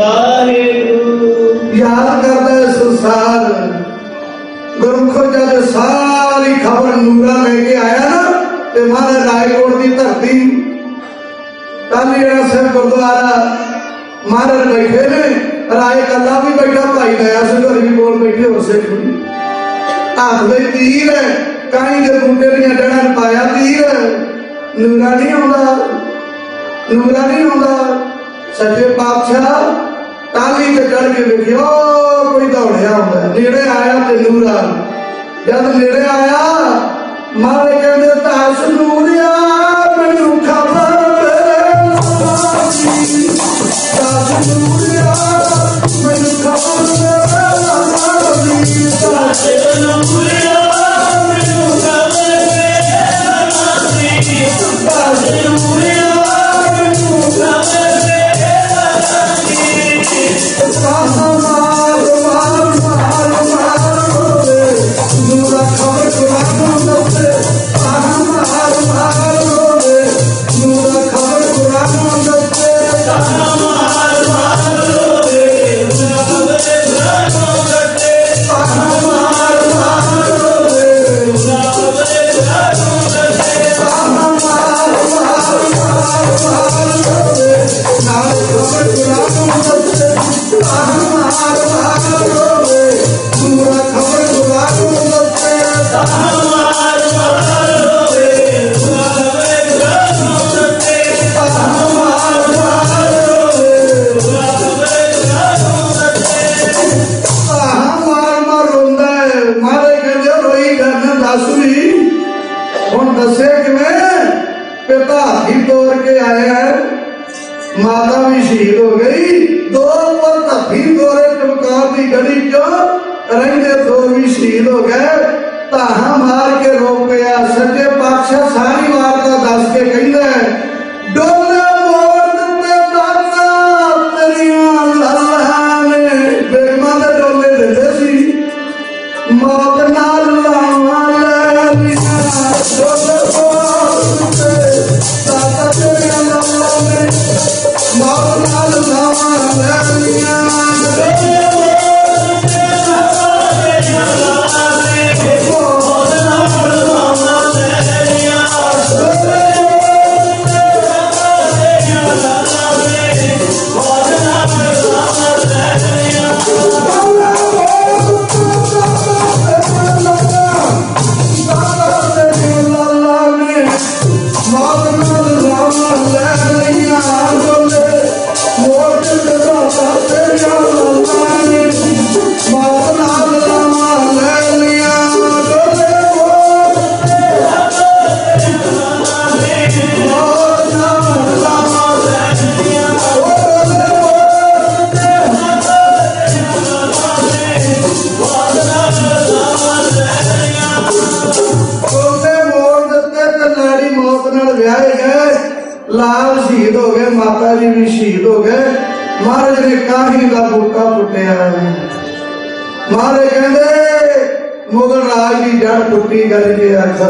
याद करता है संसार गुरमुखो जब सारी खबर नूरा लेके आया ना, तो महाराज रायकोट की धरती टालीवाला साहब गुरुद्वारा महाराज बैठे ने, राय कला भी बैठा, भाई दया सिंह होरी भी कोल बैठे, हो सिख हाथ में तीर है, कहीं के बूटे दियां जड़ां पाया तीर, नूरा नहीं आउंदा, नूरा नहीं आउंदा। सच्चे पातशाह टाली ते चढ़ के वेखियो कोई दौड़िया आउंदा, नेड़े आया ते नूरा, जद नेड़े आया महाराज कहंदे दस नूरिया मैनू खबर माता भी शहीद हो गई, दो पर धफी दोरे चमकार की गली चो रंगे दो भी शहीद हो गए। ताहा मार के रोक गया। सच्चे पातशाह सारी वार्ता दस के कहंदा है, डोले मोड़ दिते दाता तेरियां लल्लां ने, बेगमां दे डोले दिंदे सी, मौत नाल लावां ले लिया, डोले मोड़ दिते दाता तेरियां लल्लां ने, मौत नाल लावां ले लिया, लाल शहीद हो गए, माता जी भी शहीद हो गए। महाराज ने काही का बूटा पुटिया। महाराज कहते मुगल राज की जड़ पुट्टी करके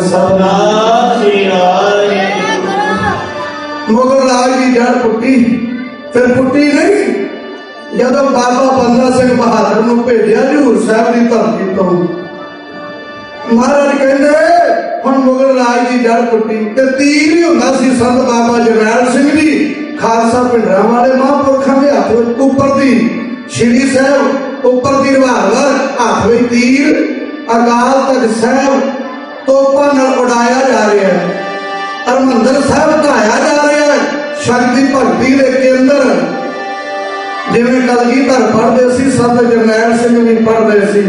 मुगल राज की जड़ पुट्टी, फिर पुट्टी नहीं। जब बाबा बंदा सिंह बहादुर को भेजा हजूर साहब की धरती तो, महाराज कहते हम मुगल राज की जड़ पुट्टी। तीर ही होंदा सी संत बाबा जरनैल सिंह जी खालसा पिंडरा वाले महापुरखों के हाथ ऊपर दी श्री साहब ऊपर दी रिवाल्वर हाथ में तीर अकाल तख्त साहब तोपा नाल उड़ाया जा रहा है, हरमंदर साहब ढाया जा रहा है। शक्ति भगती के केंद्र जिवें कलगीधर पढ़ते सी, संत जरनैल सिंह भी पढ़ते सी।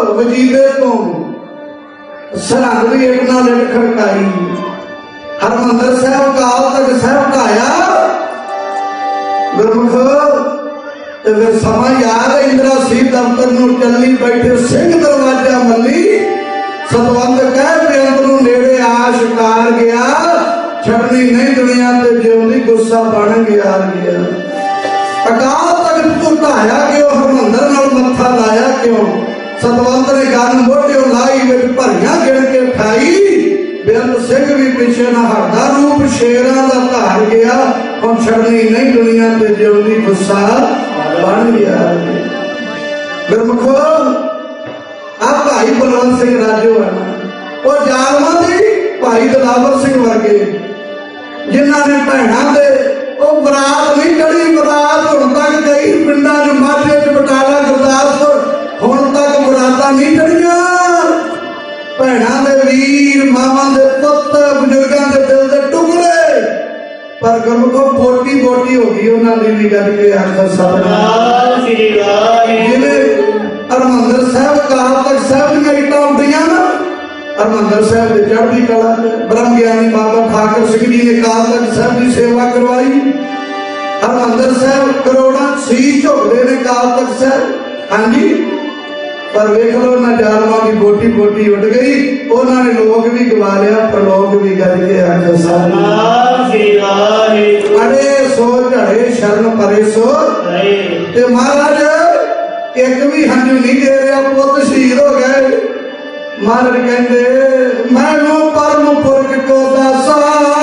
ਵਜੀਦੇ ਤੋਂ ਸਰਹੰਦ ਦੀ ਇੱਕ ਨਾਲ ਇੱਕ ਖੜਕਾਈ। ਹਰਿਮੰਦਰ ਸਾਹਿਬ ਅਕਾਲ ਤਖਤ ਸਾਹਿਬ ਢਾਇਆ ਗੁਰਮੁਖ। ਤੇ ਫਿਰ ਸਮਾਂ ਯਾਦ ਇੰਦਰਾ ਸੀ ਦਫ਼ਤਰ ਨੂੰ ਚੱਲੀ ਬੈਠੇ ਸਿੰਘ ਦਰਵਾਜ਼ਾ ਮੱਲੀ ਸਤਵੰਦ ਕਹਿ ਬੇਅੰਤ ਨੂੰ ਨੇੜੇ ਆਸ਼ਕਾਰ ਗਿਆ ਛੜਨੀ ਨਹੀਂ ਦੁਨੀਆ ਤੇ ਜਿਉਂਦੀ ਗੁੱਸਾ ਬਣ ਗਿਆ। ਅਕਾਲ ਤਖਤ ਤੋਂ ਢਾਇਆ ਕਿਉਂ ਹਰਿਮੰਦਰ ਨਾਲ ਮੱਥਾ ਲਾਇਆ ਕਿਉਂ? ਸਤਵੰਤ ਨੇ ਗੰਨ ਮੋਢਿਓ ਲਾਈ ਵਿੱਚ ਭਰੀਆਂ ਗਿਣ ਕੇ ਖਾਈ। ਬੇਅੰਤ ਸਿੰਘ ਵੀ ਪਿੱਛੇ ਨਾ ਹਟਦਾ ਰੂਪ ਸ਼ੇਰਾਂ ਦਾ ਧਾਰ ਗਿਆ। ਹੁਣ ਛੜਨੀ ਨਹੀਂ ਦੁਨੀਆ ਤੇ ਜਿਉਂਦੀ ਗੁੱਸਾ ਬਣ ਗਿਆ। ਗੁਰਮੁਖੋ ਆ ਭਾਈ ਬਲਵੰਤ ਸਿੰਘ ਰਾਜੋ ਹੈ ਉਹ ਜਾਲਮਾਂ ਦੀ ਭਾਈ ਦਲਾਵਰ ਸਿੰਘ ਵਰਗੇ ਜਿਨ੍ਹਾਂ ਨੇ ਭੈਣਾਂ ਦੇ ਉਹ ਬਰਾਤ ਨਹੀਂ ਚੜੀ। ਬਰਾਤ ਹੁਣ ਤੱਕ ਕਈ ਪਿੰਡਾਂ 'ਚ ਮਾਝੇ 'ਚ ਬਟਾਲਾ ਗੁਰਦਾਸਪੁਰ ਹੁਣ ਤੱਕ ਬਰਾਤਾਂ ਨਹੀਂ ਚੜੀਆਂ। ਭੈਣਾਂ ਦੇ ਵੀਰ ਮਾਵਾਂ ਦੇ ਪੁੱਤ ਬਜ਼ੁਰਗਾਂ ਦੇ ਦਿਲ ਦੇ ਟੁਕੜੇ ਪਰ ਗੁਰਮੁਖੋ ਬੋਟੀ ਬੋਟੀ ਹੋ ਗਈ ਉਹਨਾਂ ਦੀ ਵੀ ਗੱਲ ਕੇ ਆਖਰ ਸਤਿਨਾਮ ਸ੍ਰੀ ਵਾਹਿਗੁਰੂ। ਜਿਵੇਂ ਹਰਿਮੰਦਰ ਸਾਹਿਬ ਅਕਾਲ ਤਖਤ ਸਾਹਿਬ ਦੀਆਂ ਇੱਟਾਂ ਉੱਡੀਆਂ ਨਾ ਹਰਿਮੰਦਰ ਸਾਹਿਬ ਦੇ ਚੜ੍ਹਦੀ ਕਲਾ ਬ੍ਰਹਮ ਗਿਆਨੀ ਬਾਬਾ ਠਾਕਰ ਸਿੰਘ ਜੀ ਨੇ ਅਕਾਲ ਤਖਤ ਸਾਹਿਬ ਦੀ ਸੇਵਾ ਕਰਵਾਈ। ਹਰਿਮੰਦਰ ਸਾਹਿਬ ਕਰੋੜਾਂ ਸੀਸ ਝੁਕਦੇ ਨੇ ਅਕਾਲ ਤਖਤ ਸਾਹਿਬ। ਹਾਂਜੀ ਪਰ ਵੇਖ ਲਓ ਉਹਨਾਂ ਜਾਲਮਾਂ ਦੀ ਬੋਟੀ ਬੋਟੀ ਉੱਡ ਗਈ। ਉਹਨਾਂ ਨੇ ਲੋਕ ਵੀ ਗਵਾ ਲਿਆ ਪ੍ਰਲੋਕ ਵੀ ਗੱਜ ਕੇ ਆਖਿਆ ਸਤਿਨਾਮ ਸ੍ਰੀ ਵਾਹਿਗੁਰੂ। ਅੜੇ ਸੋ ਝੜੇ ਸ਼ਰਨ ਪਰੇ ਸੋ ਤੇ ਮਹਾਰਾਜ ਇੱਕ ਵੀ ਹੰਝੂ ਨਹੀਂ ਦੇ ਰਿਹਾ। ਪੁੱਤ ਸ਼ਹੀਦ ਹੋ ਗਏ। ਮਹਾਰਾਜ ਕਹਿੰਦੇ ਮੈਨੂੰ ਪਰਮ ਪੁਰਖ ਕੋ ਦਾਸਾ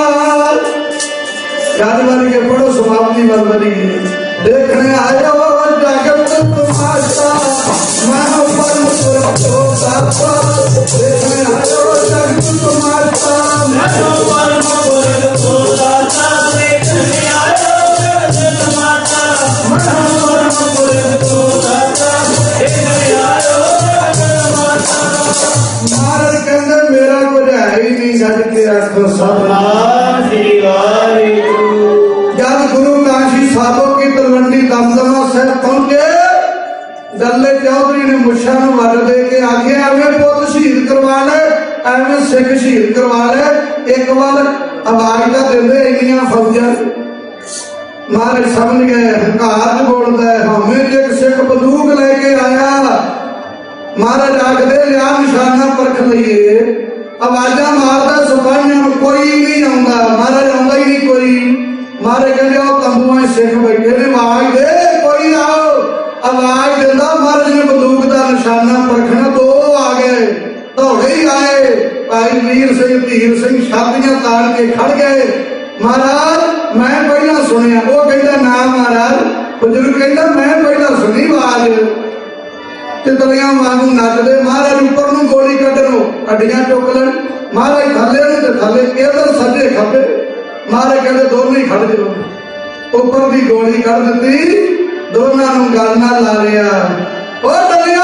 ਯਾਦ ਵਾਲੀ ਕੇ ਪੜੋ ਸਮਾਪਤੀ ਵੱਲ ਵਧੀਏ। ਦੇਖਣੇ ਆਇਓ ਜਗਤ ਤਮਾਸ਼ਾ ਮੈਂ ਪਰਮ ਪੁਰਖ ਕੋ ਦਾਸਾ। ਦੇਖਣੇ ਆਇਓ ਜਗਤ ਤਮਾਸ਼ਾ ਮੈਂ ਪਰਮ ਪੁਰਖ ਕੋ ਦਾਸਾ। ਦੇਖਣੇ ਆਇਓ ਜਗਤ ਤਮਾਸ਼ਾ ਮੈਂ ਪਰਮ ਪੁਰਖ ਕੋ ਦਾਸਾ। ਦੇਖਣੇ ਆਇਓ ਜਗਤ ਤਮਾਸ਼ਾ। ਮਹਾਰਾਜ ਕਹਿੰਦੇ ਮੇਰਾ ਕੁਝ ਹੈ ਹੀ ਨਹੀਂ ਗੱਜ ਕੇ ਆਖੋ ਸਤਿਨਾਮ ਸ੍ਰੀ ਵਾਹਿਗੁਰੂ। ਜਦ ਗੁਰੂ ਕਾਸ਼ੀ ਸਾਹਿਬ ਕੀ ਤਲਵੰਡੀ ਦਮਦਮਾ ਸਾਹਿਬ ਪਹੁੰਚੇ ਦੱਲੇ ਚੌਧਰੀ ਨੇ ਮੁੱਛਾਂ ਨੂੰ ਵੱਢ ਦੇ ਕੇ ਆਖਿਆ ਐਵੇਂ ਪੁੱਤ ਸ਼ਹੀਦ ਕਰਵਾ ਲੈ ਐਵੇਂ ਸਿੱਖ ਸ਼ਹੀਦ ਕਰਵਾ ਲੈ। ਇੱਕ ਵਾਰ ਆਵਾਜ਼ ਤਾਂ ਦਿੰਦੇ ਇੰਨੀਆਂ ਫੌਜਾਂ। ਮਹਾਰਾਜ ਸਮਝ ਗਏ ਹੰਕਾਰ ਬੋਲਦਾ ਹਮੇ ਜੇ ਸਿੱਖ ਬੰਦੂਕ ਲੈ ਕੇ ਆਇਆ। ਮਹਾਰਾਜ ਆਖਦੇ ਲਿਆ ਨਿਸ਼ਾਨਾ ਪਰਖ ਲਈਏ। ਆਵਾਜ਼ਾਂ ਮਾਰਦਾ ਸਿਪਾਹੀਆਂ ਨੂੰ ਕੋਈ ਨਹੀਂ ਆਉਂਦਾ। ਮਹਾਰਾਜ ਆਉਂਦਾ ਹੀ ਨਹੀਂ ਕੋਈ। ਮਹਾਰਾਜ ਕਹਿੰਦੇ ਉਹ ਤੰਬੂਆਂ ਸਿੱਖ ਬੈਠੇ ਨੇ ਆਵਾਜ਼ ਦੇ ਕੋਈ ਆਓ। ਆਵਾਜ਼ ਦਿੰਦਾ ਮਹਾਰਾਜ ਨੇ ਬੰਦੂਕ ਦਾ ਨਿਸ਼ਾਨਾ ਪਰਖਣਾ। ਦੋ ਆ ਗਏ ਦੌੜੇ ਹੀ ਆਏ। ਭਾਈ ਵੀਰ ਸਿੰਘ ਧੀਰ ਸਿੰਘ ਛਾਤੀਆਂ ਤਾੜ ਕੇ ਖੜ ਗਏ। ਮਹਾਰਾਜ ਮੈਂ ਪਹਿਲਾਂ ਸੁਣਿਆ। ਉਹ ਕਹਿੰਦਾ ਨਾ ਮਹਾਰਾਜ। ਬਜ਼ੁਰਗ ਕਹਿੰਦਾ ਮੈਂ ਪਹਿਲਾਂ ਸੁਣੀ ਆਵਾਜ਼। ਤਿਤਲੀਆਂ ਵਾਂਗੂ ਨੱਚਦੇ। ਮਹਾਰਾਜ ਉੱਪਰ ਨੂੰ ਗੋਲੀ ਕੱਢਣੋ ਅੱਡੀਆਂ ਚੁੱਕ ਲੈਣ। ਮਹਾਰਾਜ ਥੱਲੇ ਨੂੰ ਤੇ ਥੱਲੇ ਇਧਰ ਸੱਜੇ ਖੱਬੇ। ਮਹਾਰਾਜ ਕਹਿੰਦੇ ਦੋਨੇ ਖੜ ਜਾਓ। ਉੱਪਰ ਦੀ ਗੋਲੀ ਕੱਢ ਦਿੱਤੀ ਦੋਨਾਂ ਨੂੰ ਗੱਲ ਨਾਲ ਲਾ ਲਿਆ। ਓ ਡਲਿਆ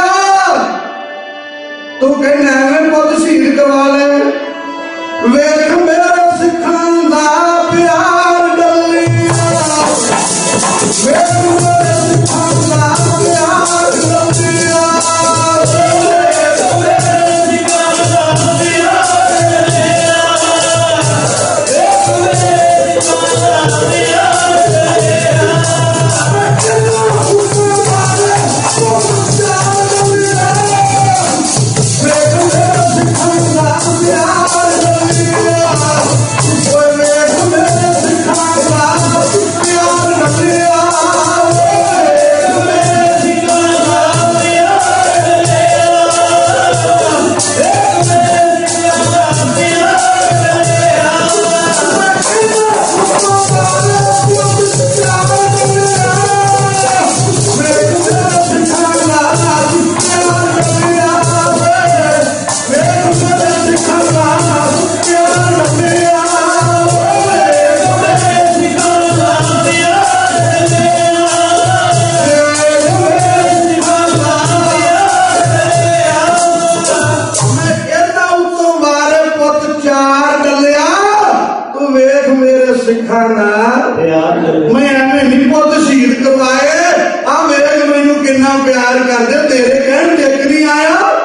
ਤੂੰ ਕਹਿੰਦਾ ਐਵੇਂ ਪੁੱਤ ਸ਼ਹੀਦ ਕਰਵਾ ਲੈ। ਵੇਖ ਮੇਰੇ ਸਿੱਖਾਂ ਦਾ ਪਿਆਰ ਡਲਿਆ। ਵੇਖ ਮੇਰੇ ਸਿੱਖਾਂ ਦਾ ਪਿਆਰ ਡਲਿਆ। मैं एवं नहीं पुत शहीद करवाए आ मेरे मैनू किन्ना प्यार करदे तेरे कहण टेक नहीं आया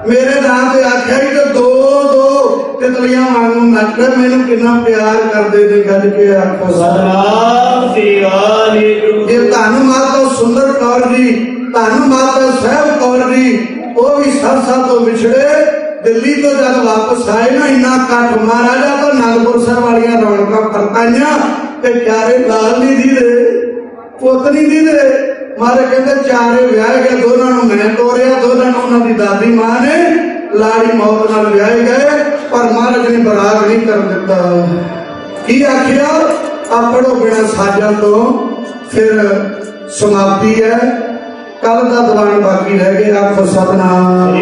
मेरे नाम से आख्या ही तो दो दो तितलियां वांगू नचदा मैनू कितना प्यार करदे ने गज के आखो सतनाम श्री वाहिगुरू। जे धन माता सुंदर कौर जी धन माता साहब कौर जी वो भी सरसा तो विछड़े दिल्ली तो जब वापस आए ना इन्ना कट महाराजा तो आनंदपुर साहब वालियां रौनकां परताइयां ते प्यारे लाल नहीं दी दे पुत नहीं दी दे मारे कहते चारे व्याह गए दोनों मैं तोड़िया दोनों उन्होंने दादी मां ने लाड़ी मौत नाल व्याह गए पर महाराज ने बराग नहीं कर दिता की आखिया अपनों बिना साजा तो फिर समाप्ति है कल का दीवान बाकी रह गया आखो सतनाम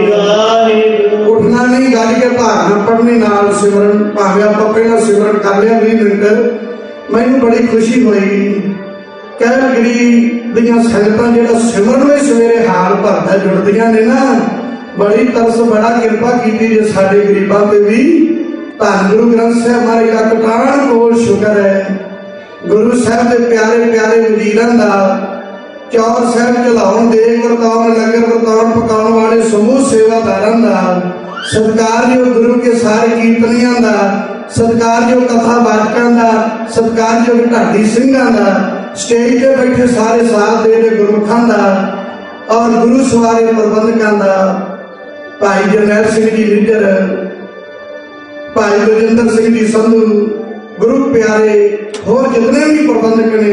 उठना नहीं गल के भागना पढ़ने नाल सिमरन भावे आप पहला सिमरन कर लिया 20 मिनट मैनू बड़ी खुशी हुई कैलगरी दियां संगतां जिहड़ा सिमरन में सवेरे हाल भरदा जुड़दियां ने ना बड़ी तरस बड़ा किरपा कीती जे साडे गरीबां ते भी धन गुरु ग्रंथ साहिब महाराज दा कटाण कोल शुक्र है गुरु साहिब दे प्यारे प्यारे वजीरां दा चौर साहिब चलाउण देग वरताउण लंगर वरताउण पकाउण वाले समूह सेवादारां दा सत्कारयोग गुरु के सारे कीर्तनियां दा सत्कारयोग कथा वाचकां दा सत्कारयोग ढाडी ਸਿੰਘਾਂ दा स्टेज पे बैठे सारे साथ दे रहे गुरमुखां दा और गुरु सवारे प्रबंधकां दा भाई जरनैल सिंह जी निज्जर भाई बलजिंदर सिंह जी संधू गुरु प्यारे होर जितने भी प्रबंधक ने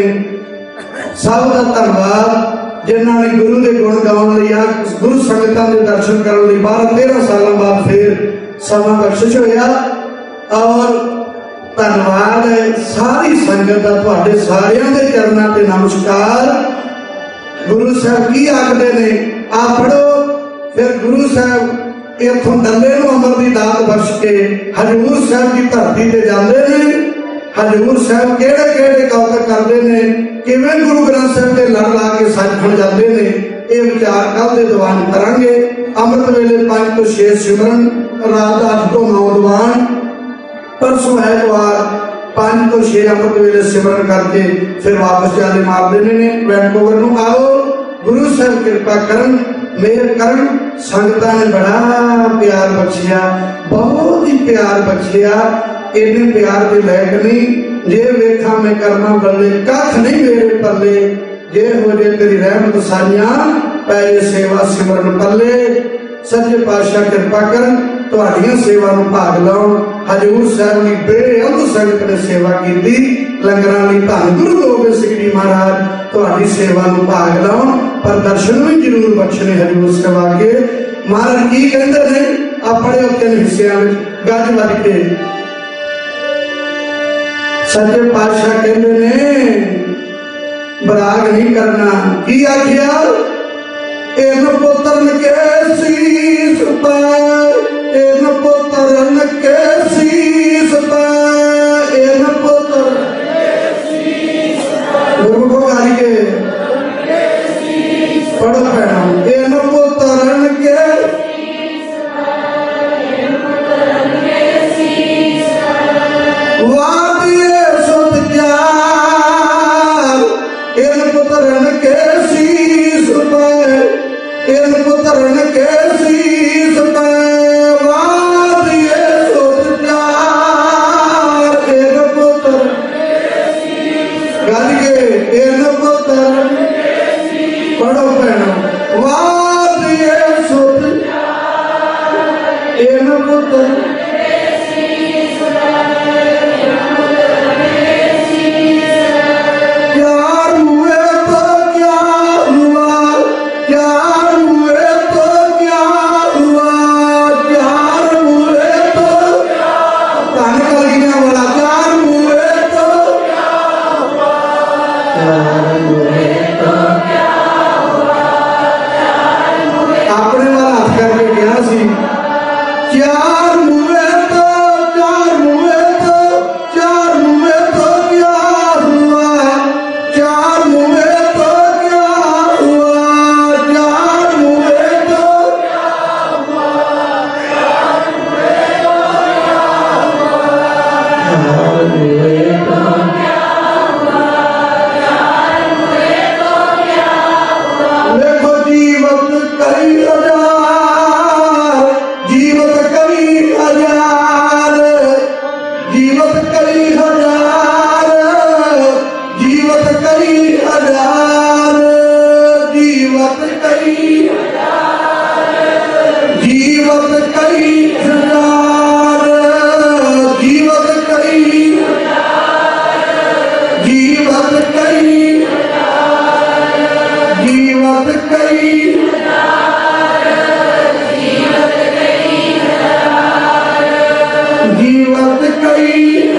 सब का धन्यवाद जिन्हों ने गुरु के गुण गाने लई गुरु संगतां के दर्शन करने लई 12-13 सालों बाद फिर समा बख्शिश होया और धन्यवाद है सारी संगत का तुहाडे सारियां दे चरनां ते नमस्कार। गुरु साहब की आखदे ने आ पढ़ो फिर गुरु साहब इथों डल्ले नूं अमर दी दात बख्श के हजूर साहब की धरती ते जांदे ने हजूर साहब केड़े केड़े कौतक करते ने किवें गुरु ग्रंथ साहब के लड़ ला के सचखंड जाते ने ये विचार कल दे दीवान करांगे। अमृत वेले 5 तो 6 सिमरन रात 8 तो 9 दीवान परसों ऐतवार 5 तो 6 अमृत वेले सिमरन करके फिर वापस जाने मार देने ने वैनकूवर नूं आओ गुरु साहब कृपा करन मेहर करन संगतां ने बड़ा प्यार बख्शिया बहुत ही प्यार बख्शिया इन्ने प्यार के लायक नहीं जे वेखा मैं करना बल्ले कख नहीं मेरे पल्ले जे हो जे तेरी रहमत साइयां पै सेवा सिमरन पल्ले सच्चे पातशाह कृपा करन तुहाडियां सेवा नूं भाग लाउण हजूर साहब की बेअंत संगत ने सेवा की लंगरां लई धन गुरु गोबिंद सिंह जी महाराज तुहाडी सेवा नूं भाग लाउण पर दर्शन भी जरूर बख्शने हजूर साहब आके महाराज की कहंदे ने अपने 3 हिस्सियां विच गज वज के सच्चे पातशाह कहते ने बराग नहीं करना की आखिया इन पुत्रन के शीस पर इन पुत्रन के शीस पर इन पुत्र गुरु को गाली के पढ़ो पैना इन पुत्रन के इन पुत्रन के शीस पे वादिए सुचार इन पुत्र गल के इन पुत्र पढ़ो पैना वादिए सुचार इन पुत्र चार मुए जीवत कई हजार, जीवत कई, जीवत कई, जीवत कई, जीवत कई,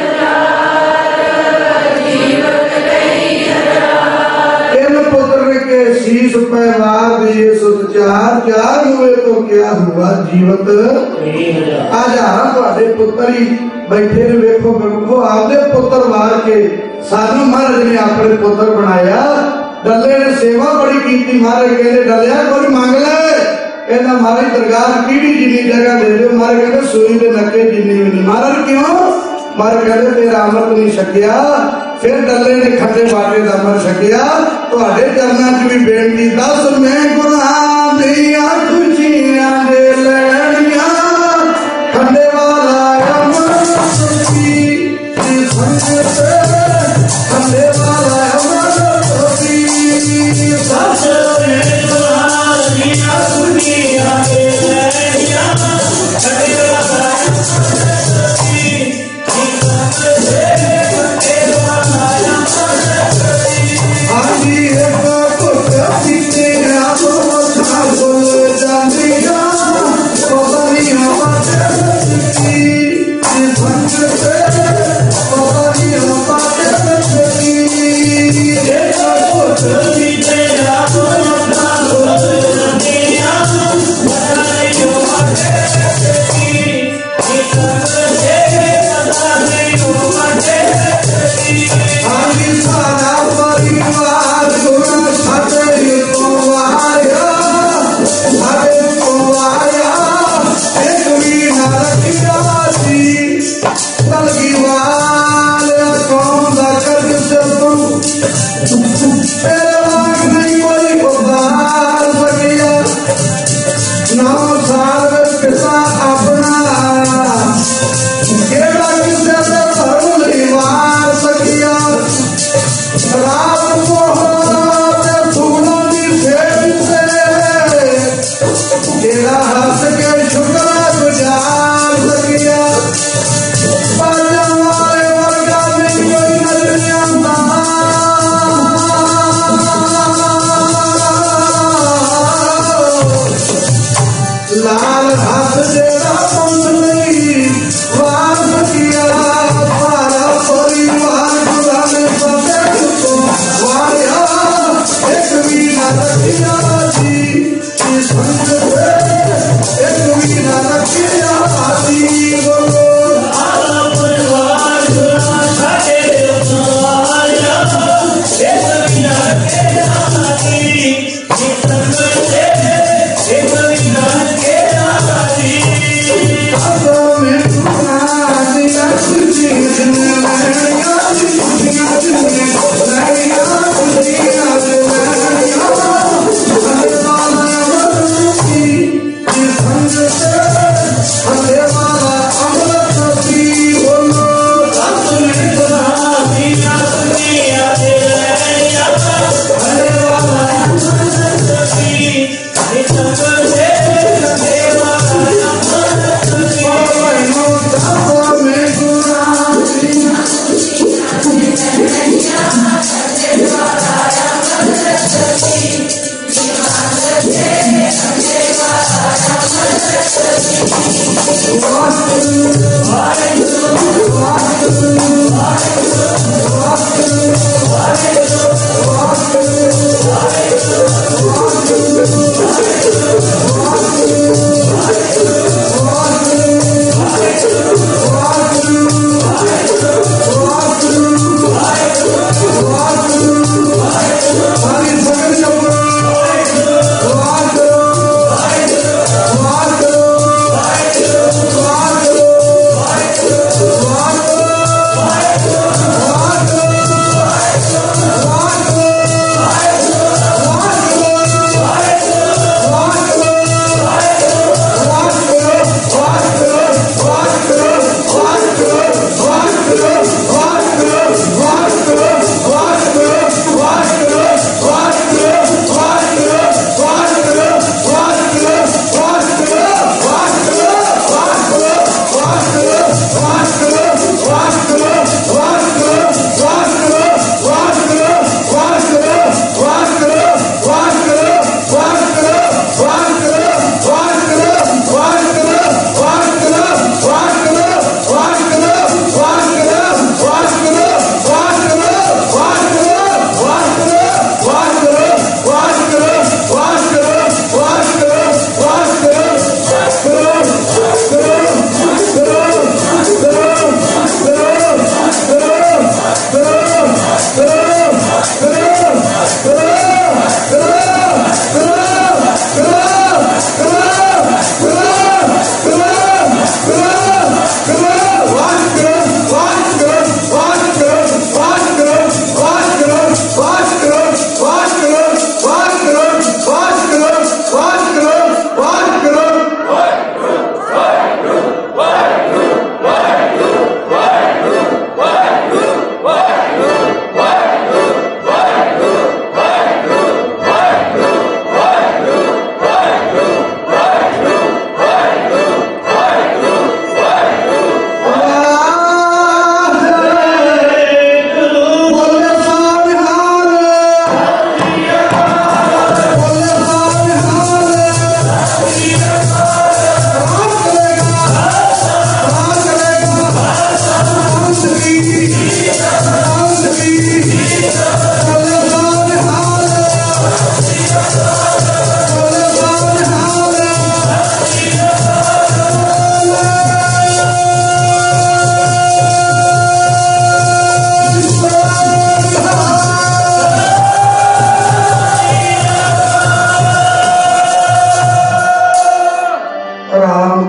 इन पुत्र के शीश पैवार दिए सुचार, चार हुए तो क्या हुआ जीवत हजारां तुहाडे पुत्र ही बैठे ने। वेखो वेखो आपदे पुत्र वार के सानू महाराज ने अपने पुत्र बनाया। डल्ले ने सेवा बड़ी की। महाराज कहते डलिया कोई मंग ले, कहना महाराज दरगाह कीड़ी जिन्नी जगह दे दो। महाराज कहते सूई के नक्के जिन्नी भी नहीं। महाराज क्यों? महाराज कहते तेरा अमृत नहीं छकिया। फिर डल्ले ने खंडे बाटे का अमृत छकिया। तुहाडे चरनां च भी बेनती, दस मैं गुनाह दियां खुशियां दे लैणियां, खंडे वाला अमृत छकी संगत, खंडे वाला अमृत छकी दस मैं गुनाह दियां खुशियां दे लैणियां, खंडे वाला अमृत छकी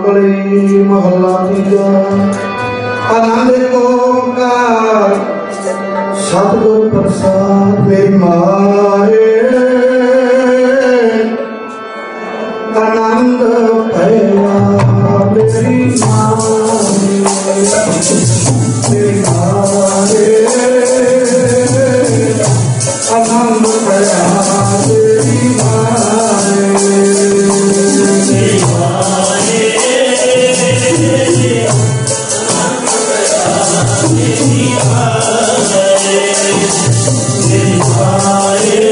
रावली महला तीजा। आनंद ओंकार सतगुर प्रसाद मेरी माए। आनंद पया मेरी माए, मेरी माए। आनंद पया मेरी माए, मेरी माए। मेरी माए,